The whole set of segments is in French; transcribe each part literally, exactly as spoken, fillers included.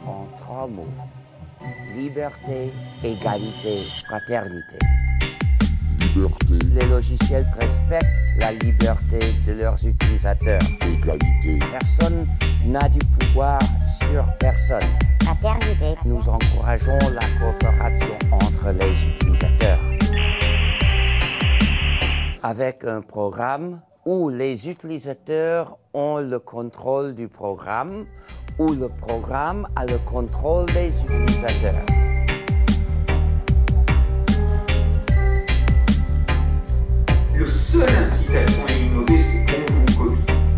en trois mots. Liberté, égalité, fraternité. Liberté, Les logiciels respectent la liberté de leurs utilisateurs. égalité, Personne n'a du pouvoir sur personne. Fraternité. Nous encourageons la coopération entre les utilisateurs. Avec un programme où les utilisateurs ont le contrôle du programme, où le programme a le contrôle des utilisateurs. Le seul incitation à innover, c'est qu'on vous copie.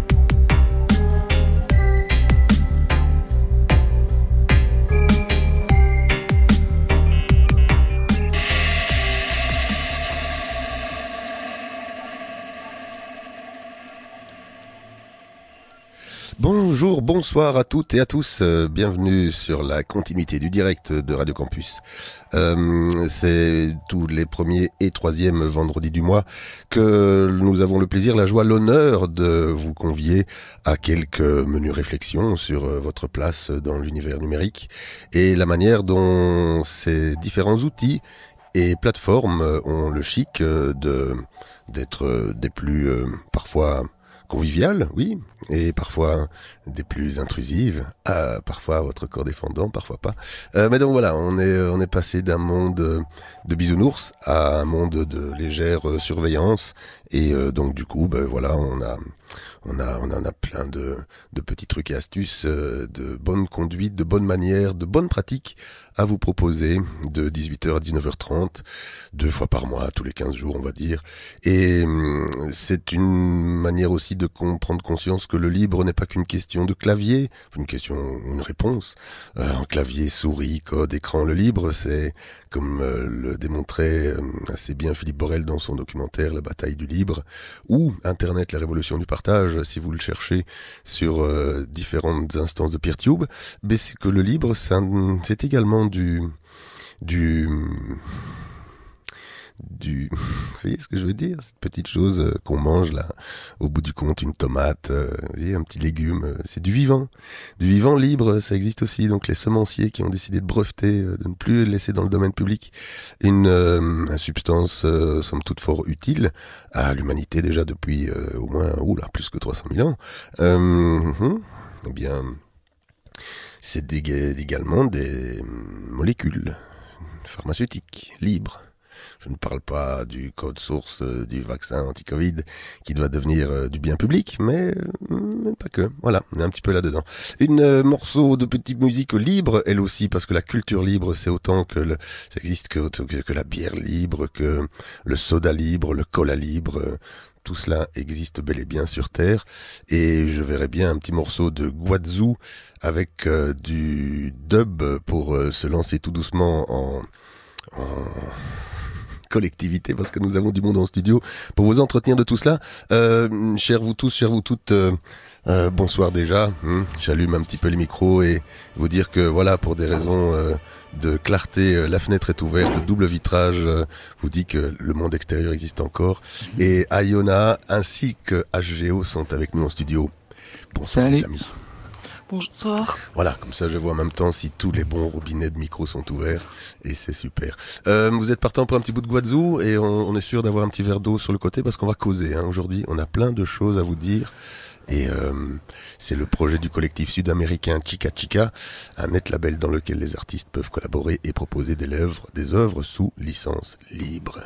Bonjour, bonsoir à toutes et à tous, euh, bienvenue sur la continuité du direct de Radio Campus. Euh, c'est tous les premiers et troisièmes vendredis du mois que nous avons le plaisir, la joie, l'honneur de vous convier à quelques menus réflexions sur euh, votre place dans l'univers numérique et la manière dont ces différents outils et plateformes ont le chic euh, de d'être euh, des plus euh, parfois conviviales, oui, et parfois des plus intrusives, euh, parfois votre corps défendant, parfois pas. Euh, mais donc voilà, on est on est passé d'un monde de bisounours à un monde de légère euh, surveillance, et euh, donc du coup, ben voilà, on a on a on en a plein de de petits trucs et astuces, euh, de bonne conduite, de bonnes manières, de bonnes pratiques à vous proposer de dix-huit heures à dix-neuf heures trente, deux fois par mois, tous les quinze jours, on va dire. Et hum, c'est une manière aussi de con- prendre conscience que le libre n'est pas qu'une question de clavier, une question, une réponse. Euh, en clavier, souris, code, écran, le libre, c'est, comme euh, le démontrait euh, assez bien Philippe Borel dans son documentaire La bataille du libre, ou Internet, la révolution du partage, si vous le cherchez sur euh, différentes instances de PeerTube, mais c'est que le libre, c'est, un, c'est également du... du du, vous voyez ce que je veux dire, cette petite chose euh, qu'on mange là, au bout du compte, une tomate, euh, vous voyez, un petit légume, euh, c'est du vivant, du vivant libre, ça existe aussi. Donc les semenciers qui ont décidé de breveter, euh, de ne plus laisser dans le domaine public une, euh, une substance euh, somme toute fort utile à l'humanité déjà depuis euh, au moins, oula, plus que trois cent mille ans. Euh, hum, eh bien, c'est des, également des molécules pharmaceutiques libres. Je ne parle pas du code source euh, du vaccin anti-Covid qui doit devenir euh, du bien public, mais, mais pas que. Voilà, on est un petit peu là-dedans. Une euh, morceau de petite musique libre, elle aussi, parce que la culture libre, c'est autant que le, ça existe que, que, que la bière libre, que le soda libre, le cola libre. Euh, tout cela existe bel et bien sur Terre. Et je verrais bien un petit morceau de Guazou avec euh, du dub pour euh, se lancer tout doucement en... en collectivité, parce que nous avons du monde en studio pour vous entretenir de tout cela. Euh, chers vous tous, chers vous toutes, euh, euh, bonsoir déjà. Hum, j'allume un petit peu les micros et vous dire que voilà, pour des raisons euh, de clarté, euh, la fenêtre est ouverte, le double vitrage euh, vous dit que le monde extérieur existe encore. Et Ayona ainsi que H G O sont avec nous en studio. Bonsoir les amis. Bonsoir. Voilà, comme ça je vois en même temps si tous les bons robinets de micro sont ouverts et c'est super. Euh, vous êtes partant pour un petit bout de Guazou et on, on est sûr d'avoir un petit verre d'eau sur le côté parce qu'on va causer. Hein. Aujourd'hui, on a plein de choses à vous dire et euh, c'est le projet du collectif sud-américain Chica Chica, un net label dans lequel les artistes peuvent collaborer et proposer des œuvres, des œuvres sous licence libre.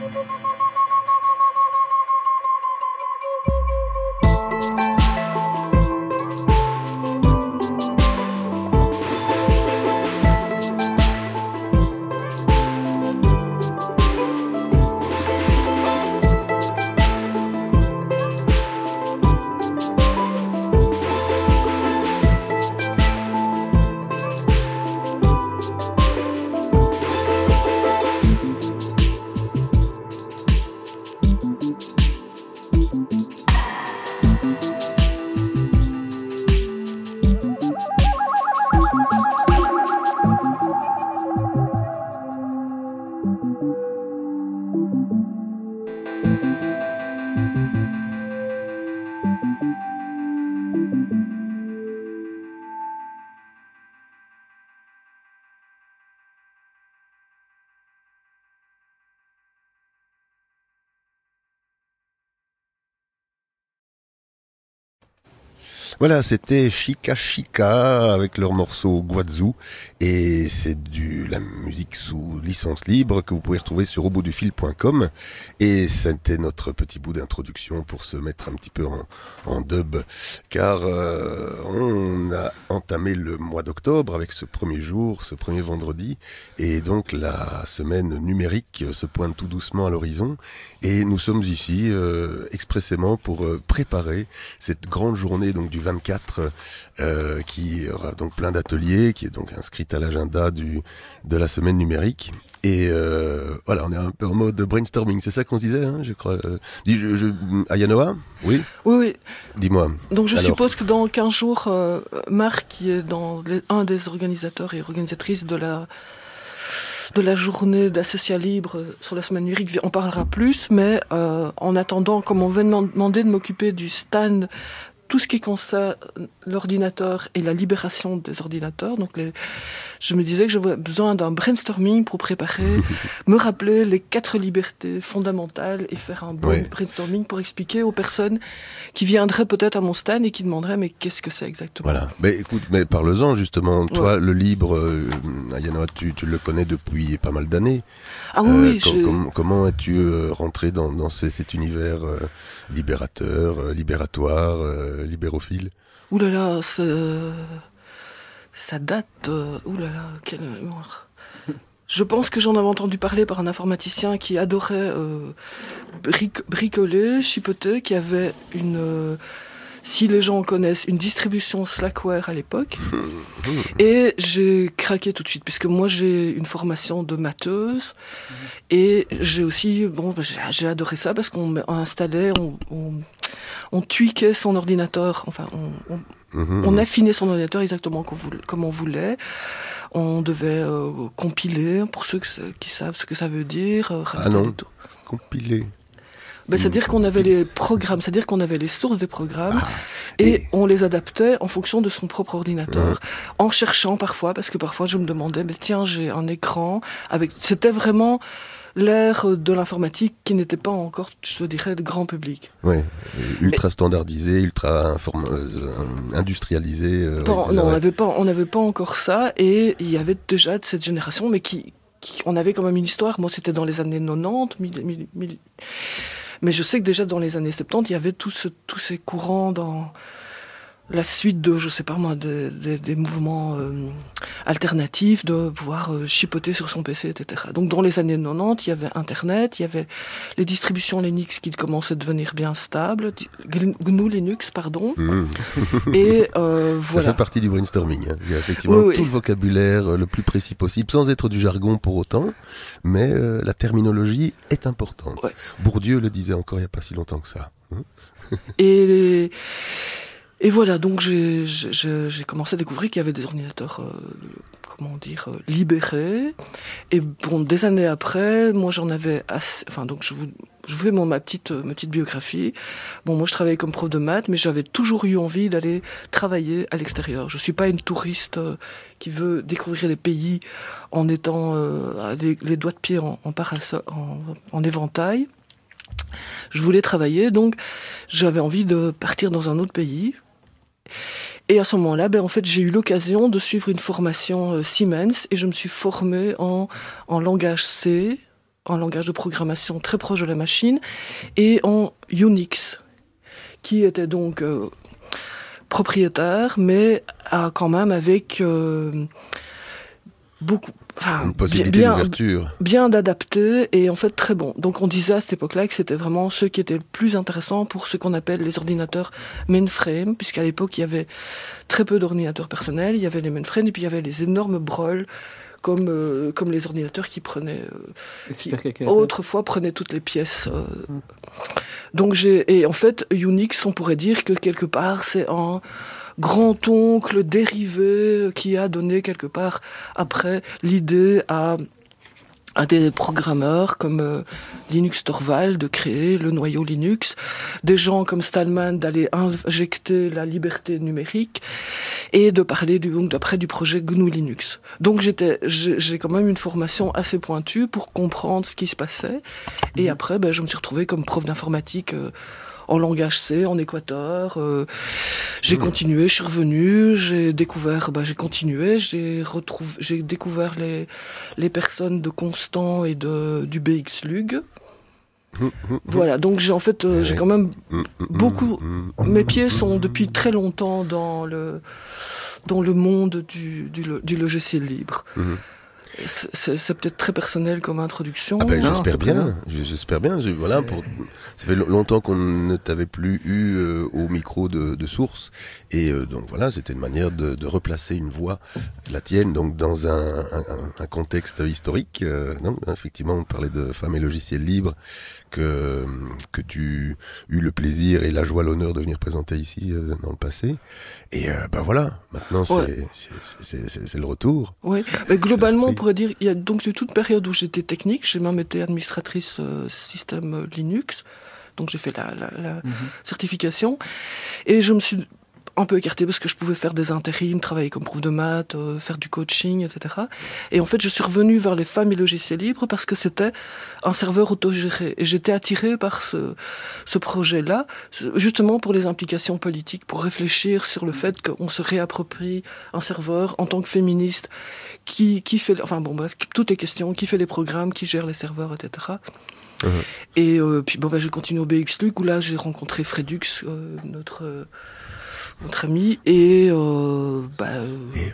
Voilà, c'était Chica Chica avec leur morceau Guazou, et c'est du la musique sous licence libre que vous pouvez retrouver sur au bout du fil point com, et c'était notre petit bout d'introduction pour se mettre un petit peu en, en dub, car euh, on a entamé le mois d'octobre avec ce premier jour, ce premier vendredi, et donc la semaine numérique se pointe tout doucement à l'horizon, et nous sommes ici euh, expressément pour euh, préparer cette grande journée donc du vingt-quatre, euh, qui aura donc plein d'ateliers, qui est donc inscrite à l'agenda du de la semaine numérique. Et euh, voilà, on est un peu en mode brainstorming, c'est ça qu'on se disait, hein, je crois. Euh, dis, je, je, Ayanoa, oui. Oui, oui. Dis-moi. Donc je Alors, suppose que dans quinze jours, euh, Marc, qui est dans les, un des organisateurs et organisatrices de la de la journée d'Associat Libre sur la semaine numérique, on parlera plus. Mais euh, en attendant, comme on veut demander de m'occuper du stand, tout ce qui concerne l'ordinateur et la libération des ordinateurs. Donc les, je me disais que j'avais besoin d'un brainstorming pour préparer, me rappeler les quatre libertés fondamentales et faire un bon oui. brainstorming pour expliquer aux personnes qui viendraient peut-être à mon stand et qui demanderaient mais qu'est-ce que c'est exactement. Voilà. Mais écoute, mais parle-en justement. Toi, ouais. le libre, euh, Ayanoa, tu, tu le connais depuis pas mal d'années. Ah oui, euh, oui com- com- Comment es-tu euh, rentré dans, dans ce, cet univers euh, libérateur, euh, libératoire, euh, libérophile? Ouh là là, c'est... ça date... Euh... Ouh là là, quelle mémoire. Je pense que j'en avais entendu parler par un informaticien qui adorait euh, bric- bricoler, chipoter, qui avait une... Euh, si les gens connaissent, une distribution Slackware à l'époque. Et j'ai craqué tout de suite, puisque moi j'ai une formation de matheuse. Et j'ai aussi, bon, j'ai, j'ai adoré ça parce qu'on installait, on, on, on tweakait son ordinateur, enfin, on, on, mmh. on affinait son ordinateur exactement comme on voulait. On devait euh, compiler, pour ceux qui savent ce que ça veut dire. Euh, ah non, tout. compiler. Ben, c'est-à-dire qu'on avait les programmes, c'est-à-dire qu'on avait les sources des programmes, ah, et, et on les adaptait en fonction de son propre ordinateur, ouais. en cherchant parfois, parce que parfois je me demandais, mais tiens, j'ai un écran avec. C'était vraiment l'ère de l'informatique qui n'était pas encore, je dirais, de grand public. Oui, ultra et... standardisé, ultra inform... euh, industrialisé. Euh, bon, ouais, non, on n'avait pas, on n'avait pas encore ça, et il y avait déjà de cette génération, mais qui, qui, on avait quand même une histoire. Moi, c'était dans les années quatre-vingt-dix, mille, mille, mille... Mais je sais que déjà dans les années soixante-dix, il y avait tout ce, tous ces courants dans la suite de, je sais pas moi, des, des, des mouvements euh, alternatifs, de pouvoir euh, chipoter sur son P C, et cetera. Donc dans les années quatre-vingt-dix, il y avait Internet, il y avait les distributions Linux qui commençaient à devenir bien stables, G N U Linux, pardon. Mmh. Et euh, voilà. Ça fait partie du brainstorming. Hein. Il y a effectivement oui, oui. tout le vocabulaire le plus précis possible, sans être du jargon pour autant, mais euh, la terminologie est importante. Ouais. Bourdieu le disait encore il n'y a pas si longtemps que ça. Hein. Et les... Et voilà, donc j'ai, j'ai, j'ai commencé à découvrir qu'il y avait des ordinateurs, euh, comment dire, euh, libérés. Et bon, des années après, moi j'en avais assez. Enfin, donc je vous, je vous fais mon, ma petite, ma petite biographie. Bon, moi je travaillais comme prof de maths, mais j'avais toujours eu envie d'aller travailler à l'extérieur. Je suis pas une touriste euh, qui veut découvrir les pays en étant euh, les, les doigts de pied en, en parasol, en, en éventail. Je voulais travailler, donc j'avais envie de partir dans un autre pays. Et à ce moment-là, ben, en fait, j'ai eu l'occasion de suivre une formation euh, Siemens et je me suis formée en, en langage C, un langage de programmation très proche de la machine, et en Unix, qui était donc euh, propriétaire, mais a quand même avec euh, beaucoup... Enfin, une possibilité bien, d'ouverture. Bien d'adapter et en fait très bon. Donc on disait à cette époque-là que c'était vraiment ceux qui étaient le plus intéressants pour ce qu'on appelle les ordinateurs mainframe, puisqu'à l'époque il y avait très peu d'ordinateurs personnels, il y avait les mainframes et puis il y avait les énormes brolles comme, euh, comme les ordinateurs qui prenaient, euh, qui autrefois prenaient toutes les pièces. Euh. Hum. Donc j'ai, et en fait Unix, on pourrait dire que quelque part c'est un grand-oncle dérivé qui a donné quelque part après l'idée à, à des programmeurs comme euh, Linus Torvalds de créer le noyau Linux, des gens comme Stallman d'aller injecter la liberté numérique et de parler du, donc d'après du projet G N U Linux. Donc j'étais, j'ai, j'ai quand même une formation assez pointue pour comprendre ce qui se passait et mmh. après ben, je me suis retrouvée comme prof d'informatique euh, en langage C, en Équateur. Euh, j'ai mmh. continué, je suis revenu, j'ai découvert, bah, j'ai continué, j'ai retrouvé, j'ai découvert les, les personnes de Constant et de, du B X L U G. Mmh, mmh, voilà, donc j'ai en fait, euh, j'ai quand même mmh, beaucoup, mes pieds sont depuis très longtemps dans le, dans le monde du, du, du logiciel libre. Mmh. C'est, c'est peut-être très personnel comme introduction. Ah ben, j'espère bien, bien. J'espère bien. Je, voilà, pour, ça fait longtemps qu'on ne t'avait plus eu euh, au micro de, de Source, et euh, donc voilà, c'était une manière de, de replacer une voix, la tienne, donc dans un, un, un contexte historique. Euh, non, effectivement, on parlait de femmes et logiciels libres que que tu eus le plaisir et la joie, l'honneur de venir présenter ici euh, dans le passé. Et euh, ben voilà, maintenant c'est, ouais. c'est, c'est, c'est, c'est le retour. Oui, mais globalement on pourrait dire, il y a donc eu toute période où j'étais technique, j'ai même été administratrice euh, système Linux, donc j'ai fait la, la, la mm-hmm. certification, et je me suis un peu écartée parce que je pouvais faire des intérims, travailler comme prof de maths, euh, faire du coaching, et cetera. Et en fait, je suis revenue vers les femmes et logiciels libres parce que c'était un serveur autogéré. Et j'étais attirée par ce, ce projet-là, justement pour les implications politiques, pour réfléchir sur le fait qu'on se réapproprie un serveur en tant que féministe, qui, qui fait, enfin bon bref, toutes les questions, qui fait les programmes, qui gère les serveurs, et cetera. Mmh. Et euh, puis bon, ben, j'ai continué au B X L U G où là j'ai rencontré Fredux, euh, notre... Euh, notre ami, et euh, bah, euh,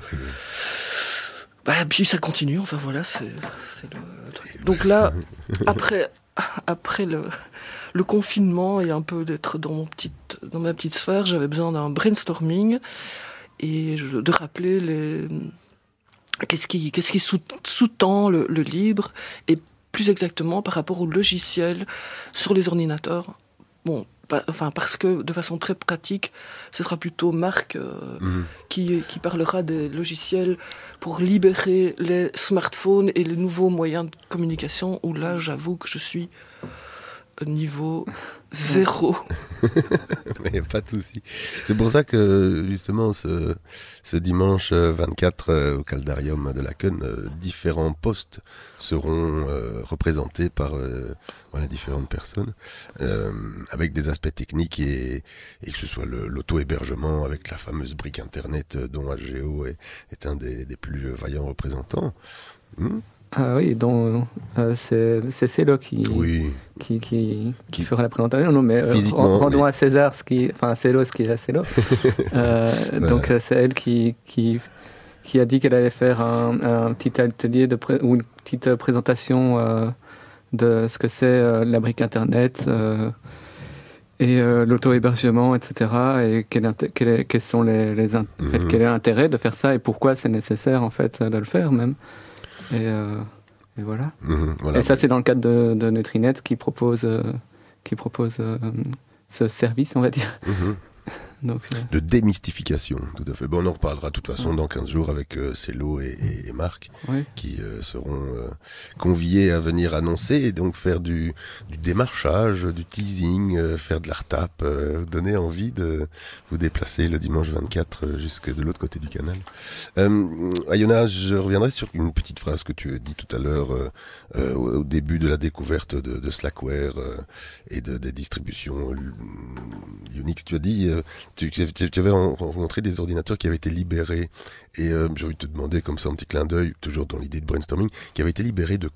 bah, puis ça continue, enfin voilà, c'est, c'est le, le truc. Donc là, après, après le, le confinement et un peu d'être dans, mon petite, dans ma petite sphère, j'avais besoin d'un brainstorming et je, de rappeler les, qu'est-ce qui, qu'est-ce qui sous, sous-tend le, le libre, et plus exactement par rapport au logiciel sur les ordinateurs. Bon, enfin, parce que de façon très pratique, ce sera plutôt Marc euh, mmh. qui, qui parlera des logiciels pour libérer les smartphones et les nouveaux moyens de communication, où là, j'avoue que je suis niveau zéro. Mais y a pas de souci. C'est pour ça que, justement, ce, ce dimanche vingt-quatre euh, au Caldarium de Laken, euh, différents postes seront euh, représentés par euh, voilà, différentes personnes, euh, avec des aspects techniques, et, et que ce soit le, l'auto-hébergement avec la fameuse brique Internet dont H G O est, est un des, des plus vaillants représentants. Hmm Ah oui, donc euh, c'est, c'est Célo qui, oui. qui, qui, qui fera la présentation. Non, mais euh, Physiquement, rendons mais... à César ce qui, enfin Célo ce qui est à Célo. euh, voilà. Donc euh, c'est elle qui, qui, qui a dit qu'elle allait faire un, un petit atelier de pré- ou une petite présentation euh, de ce que c'est euh, la brique Internet euh, et euh, l'auto-hébergement, et cetera. Et quel, quel est, quels sont les, les in- mm-hmm. en fait, quel est l'intérêt de faire ça et pourquoi c'est nécessaire en fait de le faire même. Et, euh, et voilà. Mmh, voilà. Et ça, c'est dans le cadre de, de Neutrinet qui propose, euh, qui propose euh, ce service, on va dire. Mmh. Donc, euh... de démystification, tout à fait. Bon, on en reparlera de toute façon ouais. dans quinze jours avec euh, Célo et, et, et Marc, ouais. qui euh, seront euh, conviés à venir annoncer et donc faire du, du démarchage, du teasing, euh, faire de la retape, euh, donner envie de vous déplacer le dimanche vingt-quatre jusque de l'autre côté du canal. Euh, Ayona, je reviendrai sur une petite phrase que tu as dit tout à l'heure euh, euh, au début de la découverte de, de Slackware euh, et de, des distributions Unix. Tu as dit euh, Tu, tu, tu avais rencontré des ordinateurs qui avaient été libérés, et euh, j'ai envie de te demander comme ça un petit clin d'œil, toujours dans l'idée de brainstorming, qui avaient été libérés de quoi ?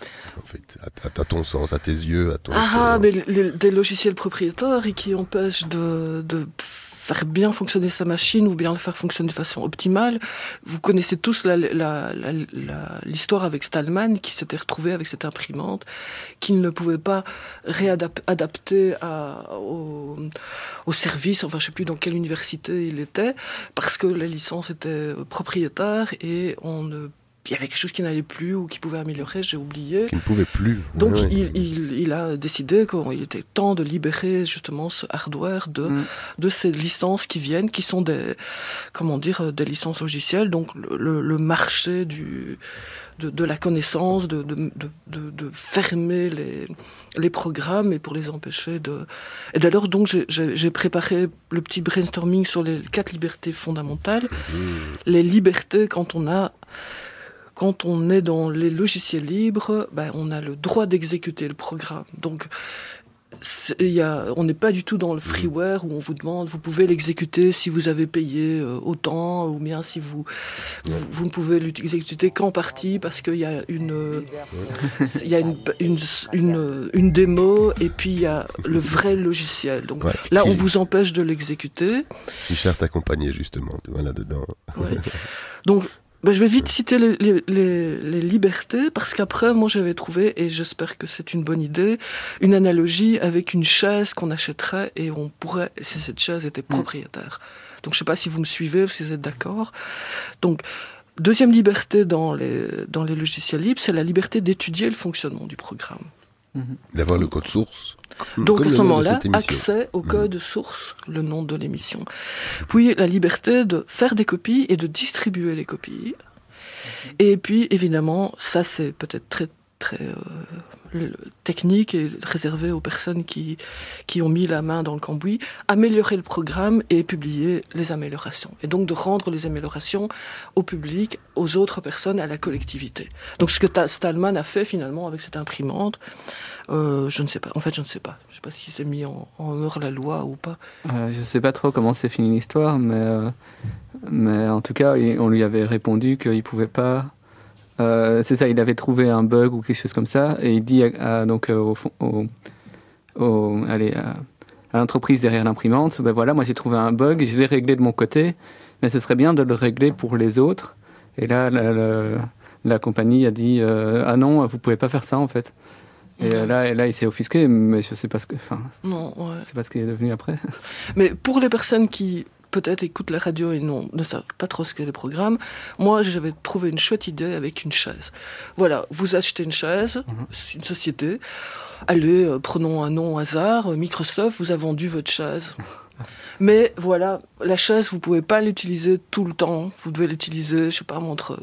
En fait, à, à, à ton sens, à tes yeux, à ton Ah, mais les, des logiciels propriétaires et qui empêchent de, de faire bien fonctionner sa machine ou bien le faire fonctionner de façon optimale. Vous connaissez tous la, la, la, la, l'histoire avec Stallman qui s'était retrouvé avec cette imprimante qu'il ne pouvait pas réadapter à, au, au service, enfin je ne sais plus dans quelle université il était, parce que la licence était propriétaire et on ne il y avait quelque chose qui n'allait plus ou qui pouvait améliorer, j'ai oublié. Qui ne pouvait plus. Donc ouais, il, ouais. il, il a décidé qu'il était temps de libérer justement ce hardware de, mm. de ces licences qui viennent, qui sont des, comment dire, des licences logicielles. Donc le, le, le marché du, de, de la connaissance, de, de, de, de, de fermer les, les programmes et pour les empêcher de... Et d'ailleurs, donc, j'ai, j'ai, j'ai préparé le petit brainstorming sur les quatre libertés fondamentales. Mmh. Les libertés, quand on a... Quand on est dans les logiciels libres, ben, on a le droit d'exécuter le programme. Donc, y a, on n'est pas du tout dans le freeware où on vous demande, vous pouvez l'exécuter si vous avez payé euh, autant, ou bien si vous, vous, vous ne pouvez l'exécuter qu'en partie parce qu'il y a une, il y a une, une, une, une démo et puis il y a le vrai logiciel. Donc ouais, là, on vous empêche de l'exécuter. Richard t'accompagnait justement, tu vois, là-dedans. Ouais. Donc, ben, je vais vite citer les, les, les, les libertés, parce qu'après, moi, j'avais trouvé, et j'espère que c'est une bonne idée, une analogie avec une chaise qu'on achèterait et on pourrait, si cette chaise était propriétaire. Donc, je ne sais pas si vous me suivez, si vous êtes d'accord. Donc, deuxième liberté dans les, dans les logiciels libres, c'est la liberté d'étudier le fonctionnement du programme. D'avoir le code source. Donc à ce moment-là, accès au code mmh. source, le nom de l'émission. Puis la liberté de faire des copies et de distribuer les copies. Et puis évidemment, ça c'est peut-être très très euh, technique et réservé aux personnes qui qui ont mis la main dans le cambouis, améliorer le programme et publier les améliorations. Et donc de rendre les améliorations au public, aux autres personnes, à la collectivité. Donc ce que Stallman a fait finalement avec cette imprimante. Euh, je ne sais pas. En fait, je ne sais pas. Je ne sais pas si c'est mis en, en hors-la-loi ou pas. Euh, je ne sais pas trop comment c'est fini l'histoire, mais, euh, mais en tout cas, il, on lui avait répondu qu'il ne pouvait pas... Euh, c'est ça, il avait trouvé un bug ou quelque chose comme ça, et il dit à, à, donc, au, au, au, allez, à, à l'entreprise derrière l'imprimante, ben voilà, moi j'ai trouvé un bug, je vais régler de mon côté, mais ce serait bien de le régler pour les autres. Et là, la, la, la compagnie a dit euh, ah non, vous ne pouvez pas faire ça en fait. Et ouais. là, et là, il s'est offusqué, mais je ne sais pas ce que, enfin, non, ouais. je sais pas ce qu'il est devenu après. Mais pour les personnes qui peut-être écoutent la radio et non, ne savent pas trop ce qu'est le programme, moi, j'avais trouvé une chouette idée avec une chaise. Voilà, vous achetez une chaise, mm-hmm. une société. Allez, euh, prenons un nom au hasard. Microsoft vous a vendu votre chaise. Mais voilà, la chaise, vous ne pouvez pas l'utiliser tout le temps. Vous devez l'utiliser, je ne sais pas, entre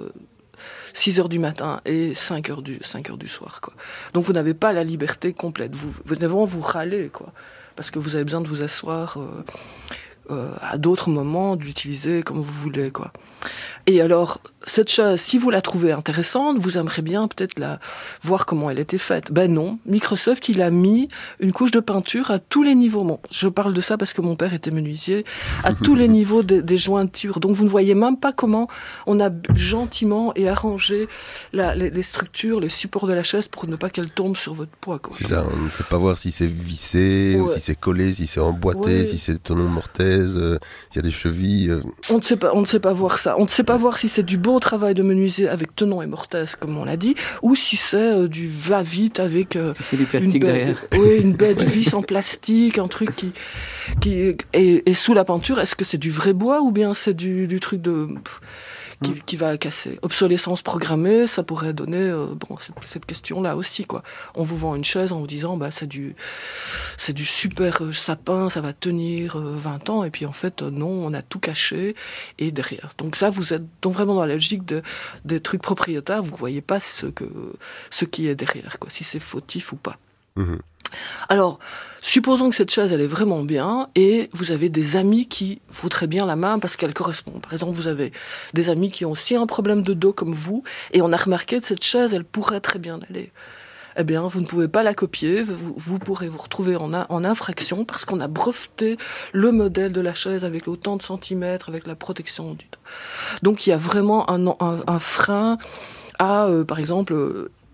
six heures du matin et cinq heures du, cinq heures du soir, quoi. Donc vous n'avez pas la liberté complète. Vous venez vous, vous râler, quoi. Parce que vous avez besoin de vous asseoir euh, euh, à d'autres moments, de l'utiliser comme vous voulez, quoi. Et alors, cette chaise, si vous la trouvez intéressante, vous aimeriez bien peut-être la voir comment elle était faite. Ben non, Microsoft, il a mis une couche de peinture à tous les niveaux. Bon, je parle de ça parce que mon père était menuisier, à tous les niveaux des, des jointures. Donc vous ne voyez même pas comment on a gentiment et arrangé la, les, les structures, les supports de la chaise pour ne pas qu'elle tombe sur votre poids, quoi. C'est ça, on ne sait pas voir si c'est vissé, ouais. ou si c'est collé, si c'est emboîté, ouais. si c'est tonon mortaise, euh, s'il y a des chevilles. Euh... On ne sait pas, on ne sait pas voir ça. On ne sait pas voir si c'est du beau travail de menuisier avec tenon et mortaise, comme on l'a dit, ou si c'est euh, du va-vite avec euh, si c'est du plastique une, derrière. Oui, une baie de vis en plastique, un truc qui, qui est, est sous la peinture. Est-ce que c'est du vrai bois ou bien c'est du, du truc de... Pff, Qui, qui va casser. Obsolescence programmée, ça pourrait donner euh, bon, cette, cette question-là aussi, quoi. On vous vend une chaise en vous disant bah, c'est du, c'est du super euh, sapin, ça va tenir euh, vingt ans, et puis en fait, euh, non, on a tout caché, et derrière. Donc ça, vous êtes donc vraiment dans la logique de, des trucs propriétaires, vous ne voyez pas ce, que, ce qui est derrière, quoi, si c'est fautif ou pas. Mmh. Alors, supposons que cette chaise, elle est vraiment bien, et vous avez des amis qui voudraient bien la main parce qu'elle correspond. Par exemple, vous avez des amis qui ont aussi un problème de dos comme vous, et on a remarqué que cette chaise, elle pourrait très bien aller. Eh bien, vous ne pouvez pas la copier, vous, vous pourrez vous retrouver en, en infraction parce qu'on a breveté le modèle de la chaise avec autant de centimètres, avec la protection du dos. Donc, il y a vraiment un, un, un frein à, euh, par exemple... Euh,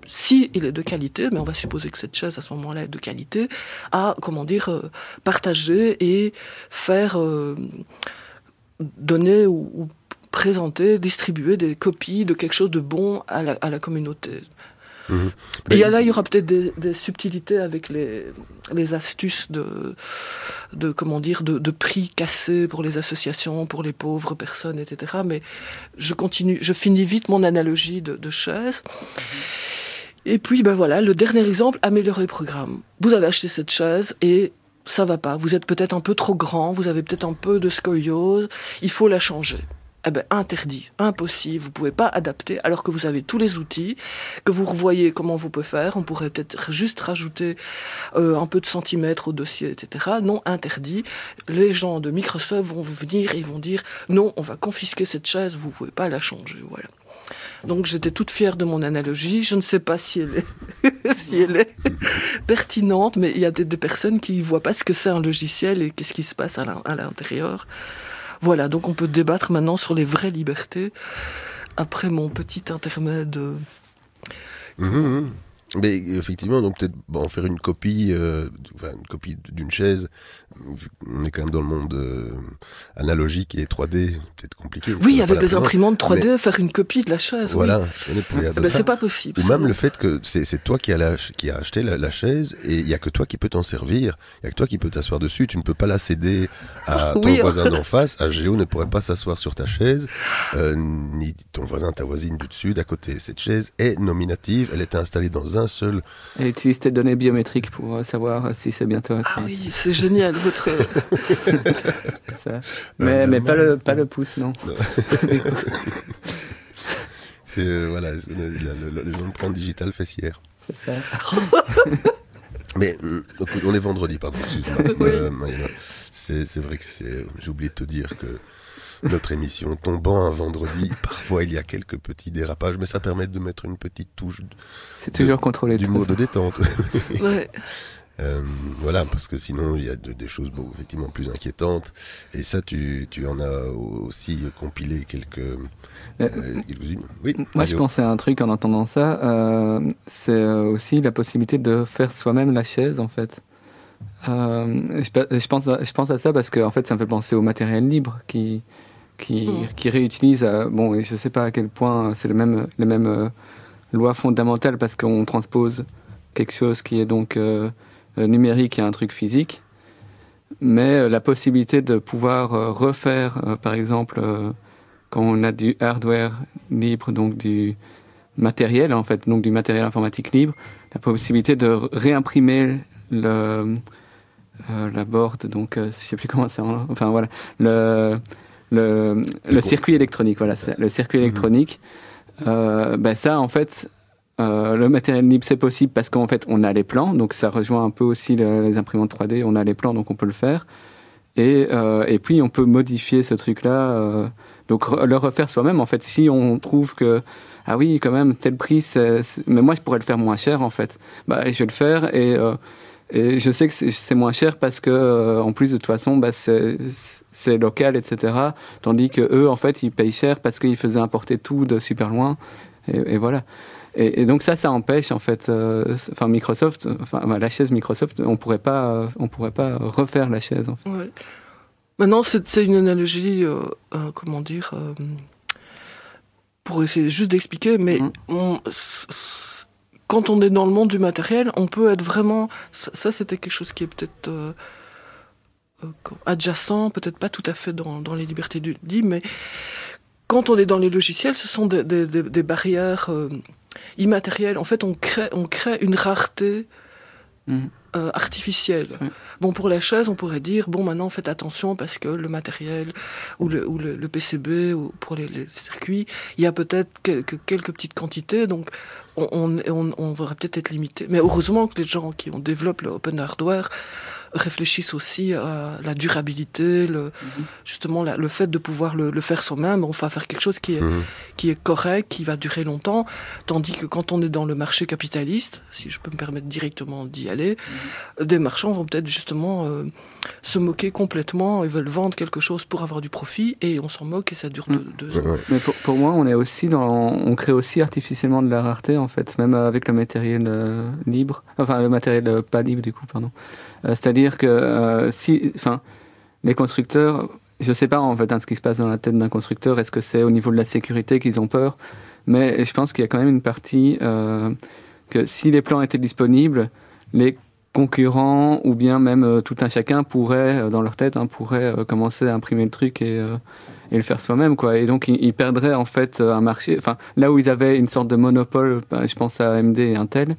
si il est de qualité, mais on va supposer que cette chaise à ce moment-là est de qualité, à comment dire euh, partager et faire euh, donner ou, ou présenter, distribuer des copies de quelque chose de bon à la, à la communauté. Mmh. Et là, il y aura peut-être des, des subtilités avec les, les astuces de, de comment dire, de, de prix cassés pour les associations, pour les pauvres personnes, et cetera. Mais je continue, je finis vite mon analogie de, de chaise. Et puis, ben voilà, le dernier exemple, améliorer le programme. Vous avez acheté cette chaise et ça va pas. Vous êtes peut-être un peu trop grand, vous avez peut-être un peu de scoliose. Il faut la changer. Eh ben, interdit, impossible, vous pouvez pas adapter alors que vous avez tous les outils, que vous revoyez comment vous pouvez faire, on pourrait peut-être juste rajouter euh, un peu de centimètres au dossier, et cetera. Non, interdit. Les gens de Microsoft vont venir et ils vont dire non, on va confisquer cette chaise, vous pouvez pas la changer, voilà. Donc j'étais toute fière de mon analogie, je ne sais pas si elle est, si elle est pertinente, mais il y a des, des personnes qui voient pas ce que c'est un logiciel et qu'est-ce qui se passe à l'intérieur. Voilà, donc on peut débattre maintenant sur les vraies libertés, après mon petit intermède. Mmh, mmh. Mais effectivement, donc peut-être bon, en faire une copie, euh, enfin, une copie d'une chaise, on est quand même dans le monde euh, analogique et trois D, peut-être compliqué. Oui, avec les imprimantes trois D, mais faire une copie de la chaise. Voilà, oui. Eh ben, c'est pas possible. Ou même ça. Le fait que c'est, c'est toi qui a, la, qui a acheté la, la chaise et il y a que toi qui peux t'en servir, il y a que toi qui peux t'asseoir dessus. Tu ne peux pas la céder à ton oui, voisin d'en face. À Géo ne pourrait pas s'asseoir sur ta chaise, euh, ni ton voisin, ta voisine du dessus, d'à côté. Cette chaise est nominative. Elle était installée dans un seul. Elle utilise tes données biométriques pour savoir si c'est bien toi. Ah oui, c'est génial votre. Ça. Mais, euh, mais pas, le, pas le pouce, non. non. C'est euh, voilà, c'est, la, la, les empreintes digitales fessières. C'est ça. Mais écoute, on est vendredi, pardon. Excuse-moi. Oui. Euh, c'est, c'est vrai que c'est. J'ai oublié de te dire que. Notre émission tombant un vendredi, parfois il y a quelques petits dérapages, mais ça permet de mettre une petite touche. De, c'est toujours contrôlé. D'humour de détente. Ouais. Euh, voilà, parce que sinon il y a de, des choses bon, effectivement plus inquiétantes. Et ça, tu, tu en as aussi compilé quelques. Euh, quelques-unes. Oui. Moi, je pensais à un truc en entendant ça. Euh, c'est aussi la possibilité de faire soi-même la chaise, en fait. Euh, je, je, pense, je pense à ça parce que en fait, ça me fait penser au matériel libre qui, qui, mmh. qui réutilise. Euh, bon, et je ne sais pas à quel point c'est le même, les mêmes euh, lois fondamentales parce qu'on transpose quelque chose qui est donc euh, numérique et un truc physique. Mais euh, la possibilité de pouvoir euh, refaire, euh, par exemple, euh, quand on a du hardware libre, donc du matériel, en fait, donc du matériel informatique libre, la possibilité de réimprimer le euh, la board, donc euh, je sais plus comment c'est, enfin voilà, le le, le circuit électronique, voilà, c'est, le circuit mmh. électronique. Euh, ben ça, en fait, euh, le matériel libre, c'est possible parce qu'en fait, on a les plans, donc ça rejoint un peu aussi le, les imprimantes trois D. On a les plans, donc on peut le faire. Et euh, et puis on peut modifier ce truc-là, euh, donc re- le refaire soi-même. En fait, si on trouve que ah oui, quand même tel prix, c'est, c'est... mais moi je pourrais le faire moins cher en fait. Bah je vais le faire et euh, Et je sais que c'est, c'est moins cher parce que, euh, en plus, de toute façon, bah, c'est, c'est local, et cetera. Tandis que eux, en fait, ils payent cher parce qu'ils faisaient importer tout de super loin. Et, et voilà. Et, et donc ça, ça empêche, en fait, euh, enfin, Microsoft, enfin, bah, la chaise Microsoft, on pourrait pas, euh, on pourrait pas refaire la chaise, en fait. Ouais. Maintenant, c'est, c'est une analogie, euh, euh, comment dire, euh, pour essayer juste d'expliquer, mais mmh. on, c- c- quand on est dans le monde du matériel, on peut être vraiment... Ça, ça c'était quelque chose qui est peut-être euh, euh, adjacent, peut-être pas tout à fait dans, dans les libertés du libre, mais quand on est dans les logiciels, ce sont des, des, des, des barrières euh, immatérielles. En fait, on crée, on crée une rareté mmh. euh, artificielle. Mmh. Bon, pour la chaise, on pourrait dire, bon, maintenant, faites attention parce que le matériel ou le, ou le, le P C B ou pour les, les circuits, il y a peut-être quelques, quelques petites quantités, donc on, on, on, on va peut-être être limité. Mais heureusement que les gens qui ont développé le open hardware réfléchissent aussi à la durabilité, le, mmh. justement la, le fait de pouvoir le, le faire soi-même. On va faire quelque chose qui est, mmh. qui est correct, qui va durer longtemps, tandis que quand on est dans le marché capitaliste, si je peux me permettre directement d'y aller, mmh. des marchands vont peut-être justement euh, se moquer complètement, ils veulent vendre quelque chose pour avoir du profit, et on s'en moque et ça dure mmh. deux, deux ans. Mais pour, pour moi, on est aussi dans, on crée aussi artificiellement de la rareté en fait, même avec le matériel euh, libre, enfin le matériel euh, pas libre du coup, pardon. Euh, c'est-à-dire que euh, si, enfin, les constructeurs, je sais pas en fait hein, ce qui se passe dans la tête d'un constructeur. Est-ce que c'est au niveau de la sécurité qu'ils ont peur? Mais je pense qu'il y a quand même une partie euh, que si les plans étaient disponibles, les concurrents ou bien même euh, tout un chacun pourrait, euh, dans leur tête, hein, pourrait euh, commencer à imprimer le truc et, euh, et le faire soi-même, quoi. Et donc ils, ils perdraient en fait un marché. Enfin, là où ils avaient une sorte de monopole, bah, je pense à A M D et Intel.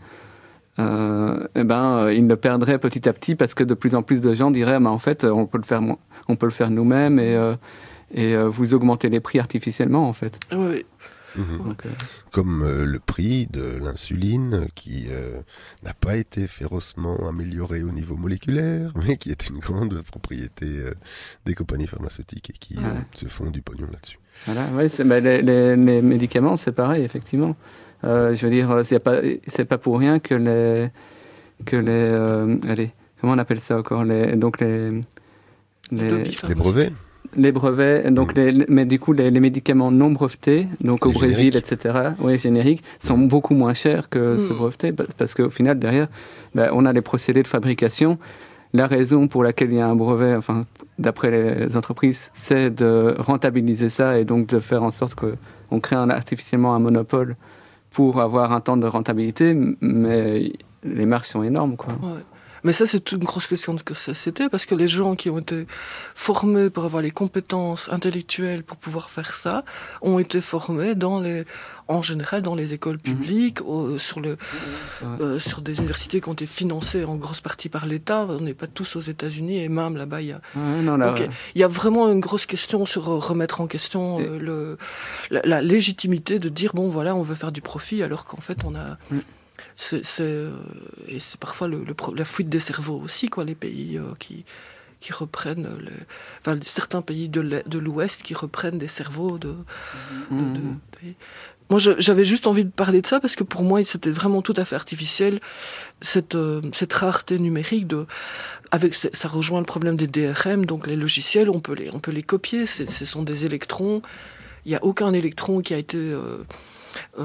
Euh, eh ben, euh, ils le perdraient petit à petit parce que de plus en plus de gens diraient, bah, en fait, on peut le faire, on peut le faire nous-mêmes et, euh, et euh, vous augmentez les prix artificiellement, en fait. Oui. Mmh. Donc, euh... Comme euh, le prix de l'insuline qui euh, n'a pas été férocement amélioré au niveau moléculaire, mais qui est une grande propriété euh, des compagnies pharmaceutiques et qui ouais. euh, se font du pognon là-dessus. Voilà, ouais, c'est, bah, les, les, les médicaments, c'est pareil, effectivement. Euh, je veux dire, c'est pas, c'est pas pour rien que les, que les, euh, allez, comment on appelle ça encore, les, donc les, les, les brevets. Les brevets, donc mmh. les, mais du coup les, les médicaments non brevetés, donc les au génériques. Brésil, et cetera, oui, génériques, sont mmh. beaucoup moins chers que mmh. ce breveté, parce qu'au final derrière, ben, on a les procédés de fabrication. La raison pour laquelle il y a un brevet, enfin, d'après les entreprises, c'est de rentabiliser ça et donc de faire en sorte qu'on crée un, artificiellement un monopole pour avoir un temps de rentabilité, mais les marges sont énormes, quoi. Ouais. Mais ça, c'est une grosse question de société, parce que les gens qui ont été formés pour avoir les compétences intellectuelles pour pouvoir faire ça, ont été formés dans les, en général dans les écoles publiques, mmh. au, sur, le, mmh. euh, sur des universités qui ont été financées en grosse partie par l'État. On n'est pas tous aux États-Unis, et même là-bas, il y a... Mmh, non, là, Donc, ouais. il y a vraiment une grosse question sur remettre en question euh, le, la, la légitimité de dire, bon, voilà, on veut faire du profit, alors qu'en fait, on a... Mmh. C'est, c'est, euh, et c'est parfois le, le, la fuite des cerveaux aussi, quoi, les pays euh, qui, qui reprennent, les, enfin, certains pays de, de l'Ouest qui reprennent des cerveaux de... Mmh. de, de, de moi, je, j'avais juste envie de parler de ça, parce que pour moi, c'était vraiment tout à fait artificiel, cette, euh, cette rareté numérique. De, avec, ça rejoint le problème des D R M, donc les logiciels, on peut les, on peut les copier, c'est, ce sont des électrons. Il n'y a aucun électron qui a été... Euh, euh,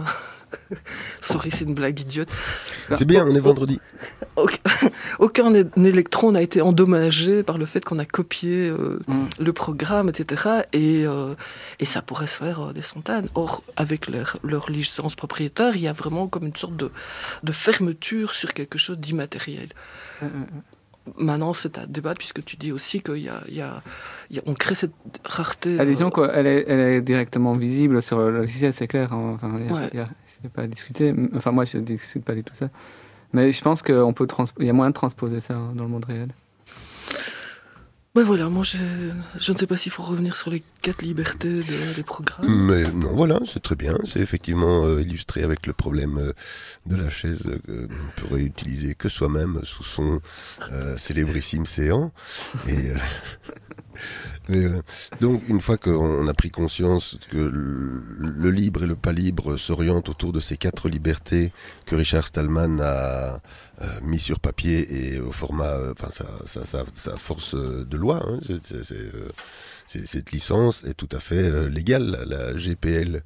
Sorry, c'est une blague idiote. C'est bien, on est vendredi. Aucun, aucun électron n'a été endommagé par le fait qu'on a copié euh, mm. le programme, et cetera. Et, euh, et ça pourrait se faire euh, des centaines. Or, avec leur, leur licence propriétaire, il y a vraiment comme une sorte de, de fermeture sur quelque chose d'immatériel. Mm. Maintenant, c'est à débattre, puisque tu dis aussi qu'il y a, il y a, il y a on crée cette rareté. Ah, disons euh... qu'elle est, elle est directement visible sur le logiciel, c'est clair. Hein. Enfin, il y a, ouais. il y a, il y a pas à discuter. Enfin, moi, je ne discute pas du tout ça. Mais je pense qu'il peut trans... y a moyen de transposer ça hein, dans le monde réel. Ben voilà, moi je, je ne sais pas s'il faut revenir sur les quatre libertés de, des programmes. Mais non, voilà, c'est très bien. C'est effectivement euh, illustré avec le problème euh, de la chaise euh, qu'on pourrait utiliser que soi-même sous son euh, célébrissime séant. Et, euh, mais, euh, donc, une fois qu'on a pris conscience que le, le libre et le pas libre s'orientent autour de ces quatre libertés que Richard Stallman a euh, mis sur papier et au format, enfin, sa, sa, sa, sa force de loi, hein, c'est, c'est, c'est, euh, c'est, cette licence est tout à fait euh, légale, la, la G P L.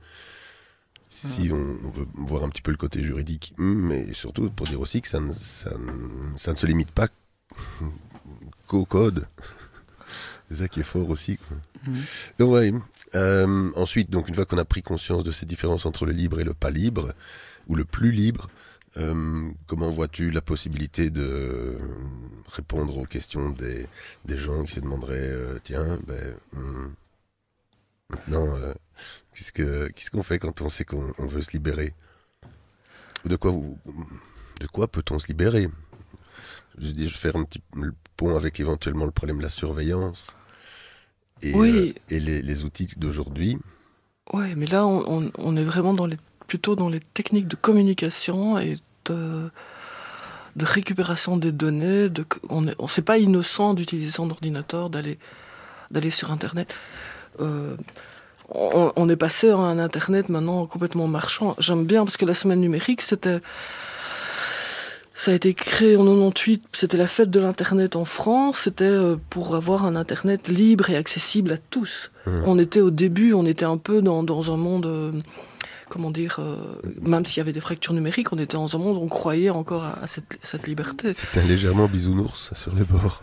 Si on, on veut voir un petit peu le côté juridique, mais surtout pour dire aussi que ça ne, ça ne, ça ne se limite pas qu'au code. C'est ça qui est fort aussi, quoi. Mmh. Donc ouais. Euh, ensuite, donc une fois qu'on a pris conscience de ces différences entre le libre et le pas libre, ou le plus libre, euh, comment vois-tu la possibilité de répondre aux questions des, des gens qui se demanderaient euh, tiens, ben hum, maintenant, euh, qu'est-ce que qu'est-ce qu'on fait quand on sait qu'on on veut se libérer? De quoi de quoi peut-on se libérer? Je dis, je vais faire un petit pont avec éventuellement le problème de la surveillance et, oui. euh, et les, les outils d'aujourd'hui. Oui, mais là, on, on est vraiment dans les, plutôt dans les techniques de communication et de, de récupération des données. De, on n'est on, c'est pas innocent d'utiliser son ordinateur, d'aller, d'aller sur Internet. Euh, on, on est passé à un Internet maintenant complètement marchand. J'aime bien parce que la semaine numérique, c'était... Ça a été créé en quatre-vingt-dix-huit, c'était la fête de l'Internet en France, c'était pour avoir un Internet libre et accessible à tous. Mmh. On était au début, on était un peu dans, dans un monde, euh, comment dire, euh, même s'il y avait des fractures numériques, on était dans un monde où on croyait encore à, à cette, cette liberté. C'était légèrement bisounours sur les bords.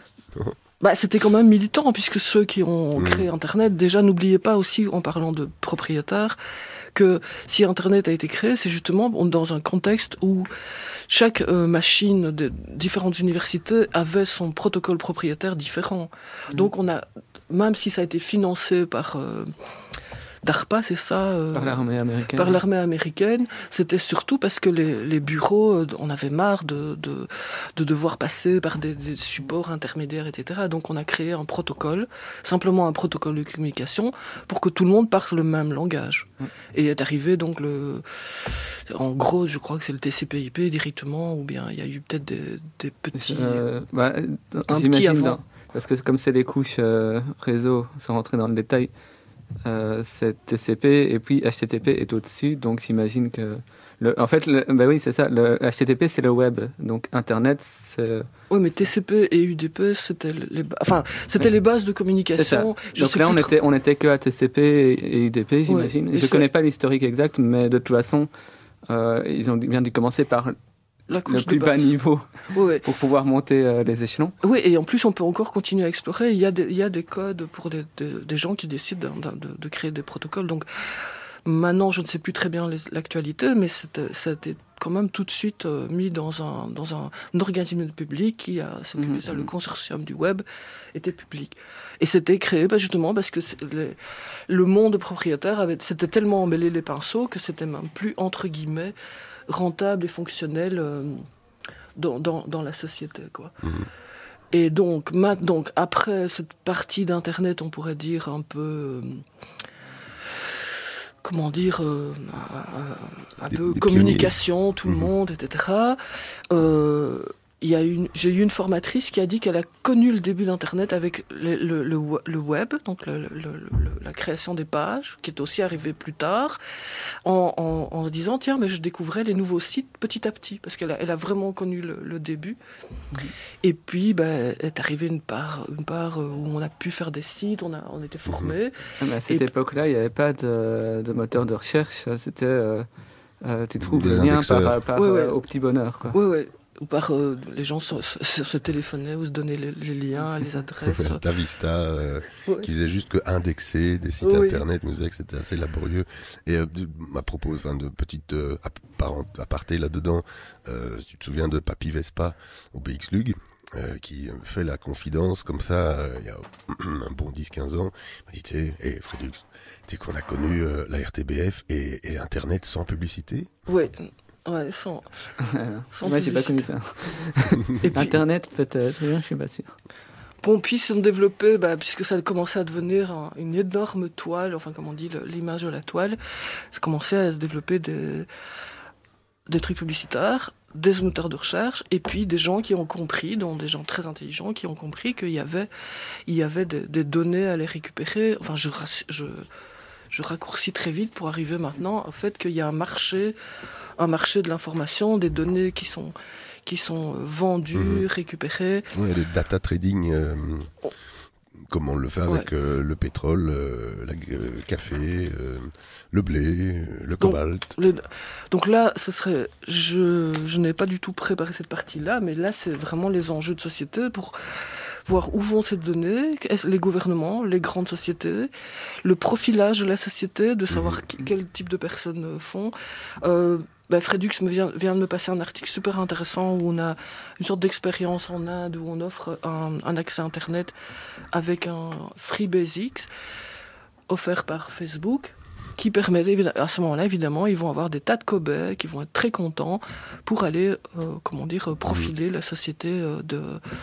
Bah, c'était quand même militant, puisque ceux qui ont créé mmh. Internet, déjà n'oubliez pas aussi, en parlant de propriétaires, que si Internet a été créé, c'est justement dans un contexte où chaque euh, machine de différentes universités avait son protocole propriétaire différent. Mmh. Donc on a, même si ça a été financé par... Euh, DARPA, c'est ça euh, Par l'armée américaine. Par l'armée américaine. C'était surtout parce que les, les bureaux, euh, on avait marre de, de, de devoir passer par des, des supports intermédiaires, et cetera. Donc on a créé un protocole, simplement un protocole de communication, pour que tout le monde parle le même langage. Mm. Et est arrivé donc le... En gros, je crois que c'est le T C P I P directement, ou bien il y a eu peut-être des, des petits... Euh, bah, un petit avant. Dans, parce que comme c'est les couches euh, réseau, sans rentrer dans le détail, Euh, c'est T C P et puis H T T P est au-dessus, donc j'imagine que le, en fait, le, bah oui, c'est ça, le H T T P c'est le web, donc Internet c'est... Oui, mais T C P et U D P c'était les, enfin, c'était oui. les bases de communication. Je donc sais là on était, on était que à T C P et U D P, j'imagine. Ouais, je ne connais pas l'historique exact, mais de toute façon, euh, ils ont bien dû commencer par la couche le plus bas niveau oui, oui. pour pouvoir monter euh, les échelons. Oui, et en plus, on peut encore continuer à explorer. Il y a des, il y a des codes pour des, des, des gens qui décident de, de, de créer des protocoles. Donc, maintenant, je ne sais plus très bien les, l'actualité, mais c'était, ça a été quand même tout de suite euh, mis dans un, dans un, un organisme public qui a s'occupé de ça. Le consortium du web était public. Et c'était créé bah, justement parce que les, le monde propriétaire avait, s'était tellement emmêlé les pinceaux que c'était même plus, entre guillemets, rentable et fonctionnel euh, dans, dans, dans la société, quoi. Mmh. Et donc, ma, donc, après cette partie d'Internet, on pourrait dire un peu... Euh, comment dire, euh, un des, peu des communication, tout mmh. le monde, et cetera. Euh, il y a une, j'ai eu une formatrice qui a dit qu'elle a connu le début d'Internet avec le, le, le, le web, donc le, le, le, la création des pages, qui est aussi arrivée plus tard, en, en, en se disant, tiens, mais je découvrais les nouveaux sites petit à petit, parce qu'elle a, elle a vraiment connu le, le début. Mmh. Et puis, ben, est arrivée une part, une part où on a pu faire des sites, on, a, on était formés. Mmh. À cette et époque-là, il n'y avait pas de, de moteur de recherche, c'était... Euh, euh, tu trouves des le lien par, par, ouais, ouais. Euh, au petit bonheur, quoi. Oui, oui. Ou par euh, les gens se, se, se téléphonaient ou se donnaient les, les liens, les adresses. Alta Vista, euh, ouais. qui faisait juste que indexer des sites oui. internet, nous disait que c'était assez laborieux. Et euh, à propos, enfin, de petite euh, aparté là-dedans, euh, tu te souviens de Papy Vespa au B X Lug, euh, qui fait la confidence comme ça, euh, il y a un bon dix quinze ans, il m'a dit, tu sais, hey, Fredux, tu sais qu'on a connu euh, la R T B F et, et Internet sans publicité. Oui. Ouais, sans. sans Moi, j'ai pas connu ça. Et puis, Internet, peut-être, je suis pas sûr. Qu'on puisse se développer, bah, puisque ça a commencé à devenir un, une énorme toile, enfin, comme on dit, le, l'image de la toile, ça commençait à se développer des, des trucs publicitaires, des moteurs de recherche, et puis des gens qui ont compris, dont des gens très intelligents, qui ont compris qu'il y avait, il y avait des, des données à les récupérer. Enfin, je, je, je raccourcis très vite pour arriver maintenant au fait qu'il y a un marché. un marché de l'information, des données qui sont, qui sont vendues, mmh. récupérées. Oui, le data trading, euh, oh. comme on le fait avec ouais. euh, le pétrole, euh, le euh, café, euh, le blé, le donc, cobalt. Le, donc là, ce serait, je, je n'ai pas du tout préparé cette partie-là, mais là, c'est vraiment les enjeux de société pour voir où vont ces données, les gouvernements, les grandes sociétés, le profilage de la société, de savoir mmh. quel type de personnes font. Euh, Ben Fredux me vient, vient de me passer un article super intéressant où on a une sorte d'expérience en Inde où on offre un, un accès Internet avec un Free Basics offert par Facebook qui permet, à ce moment-là, évidemment, ils vont avoir des tas de cobayes qui vont être très contents pour aller, euh, comment dire, profiler la société de,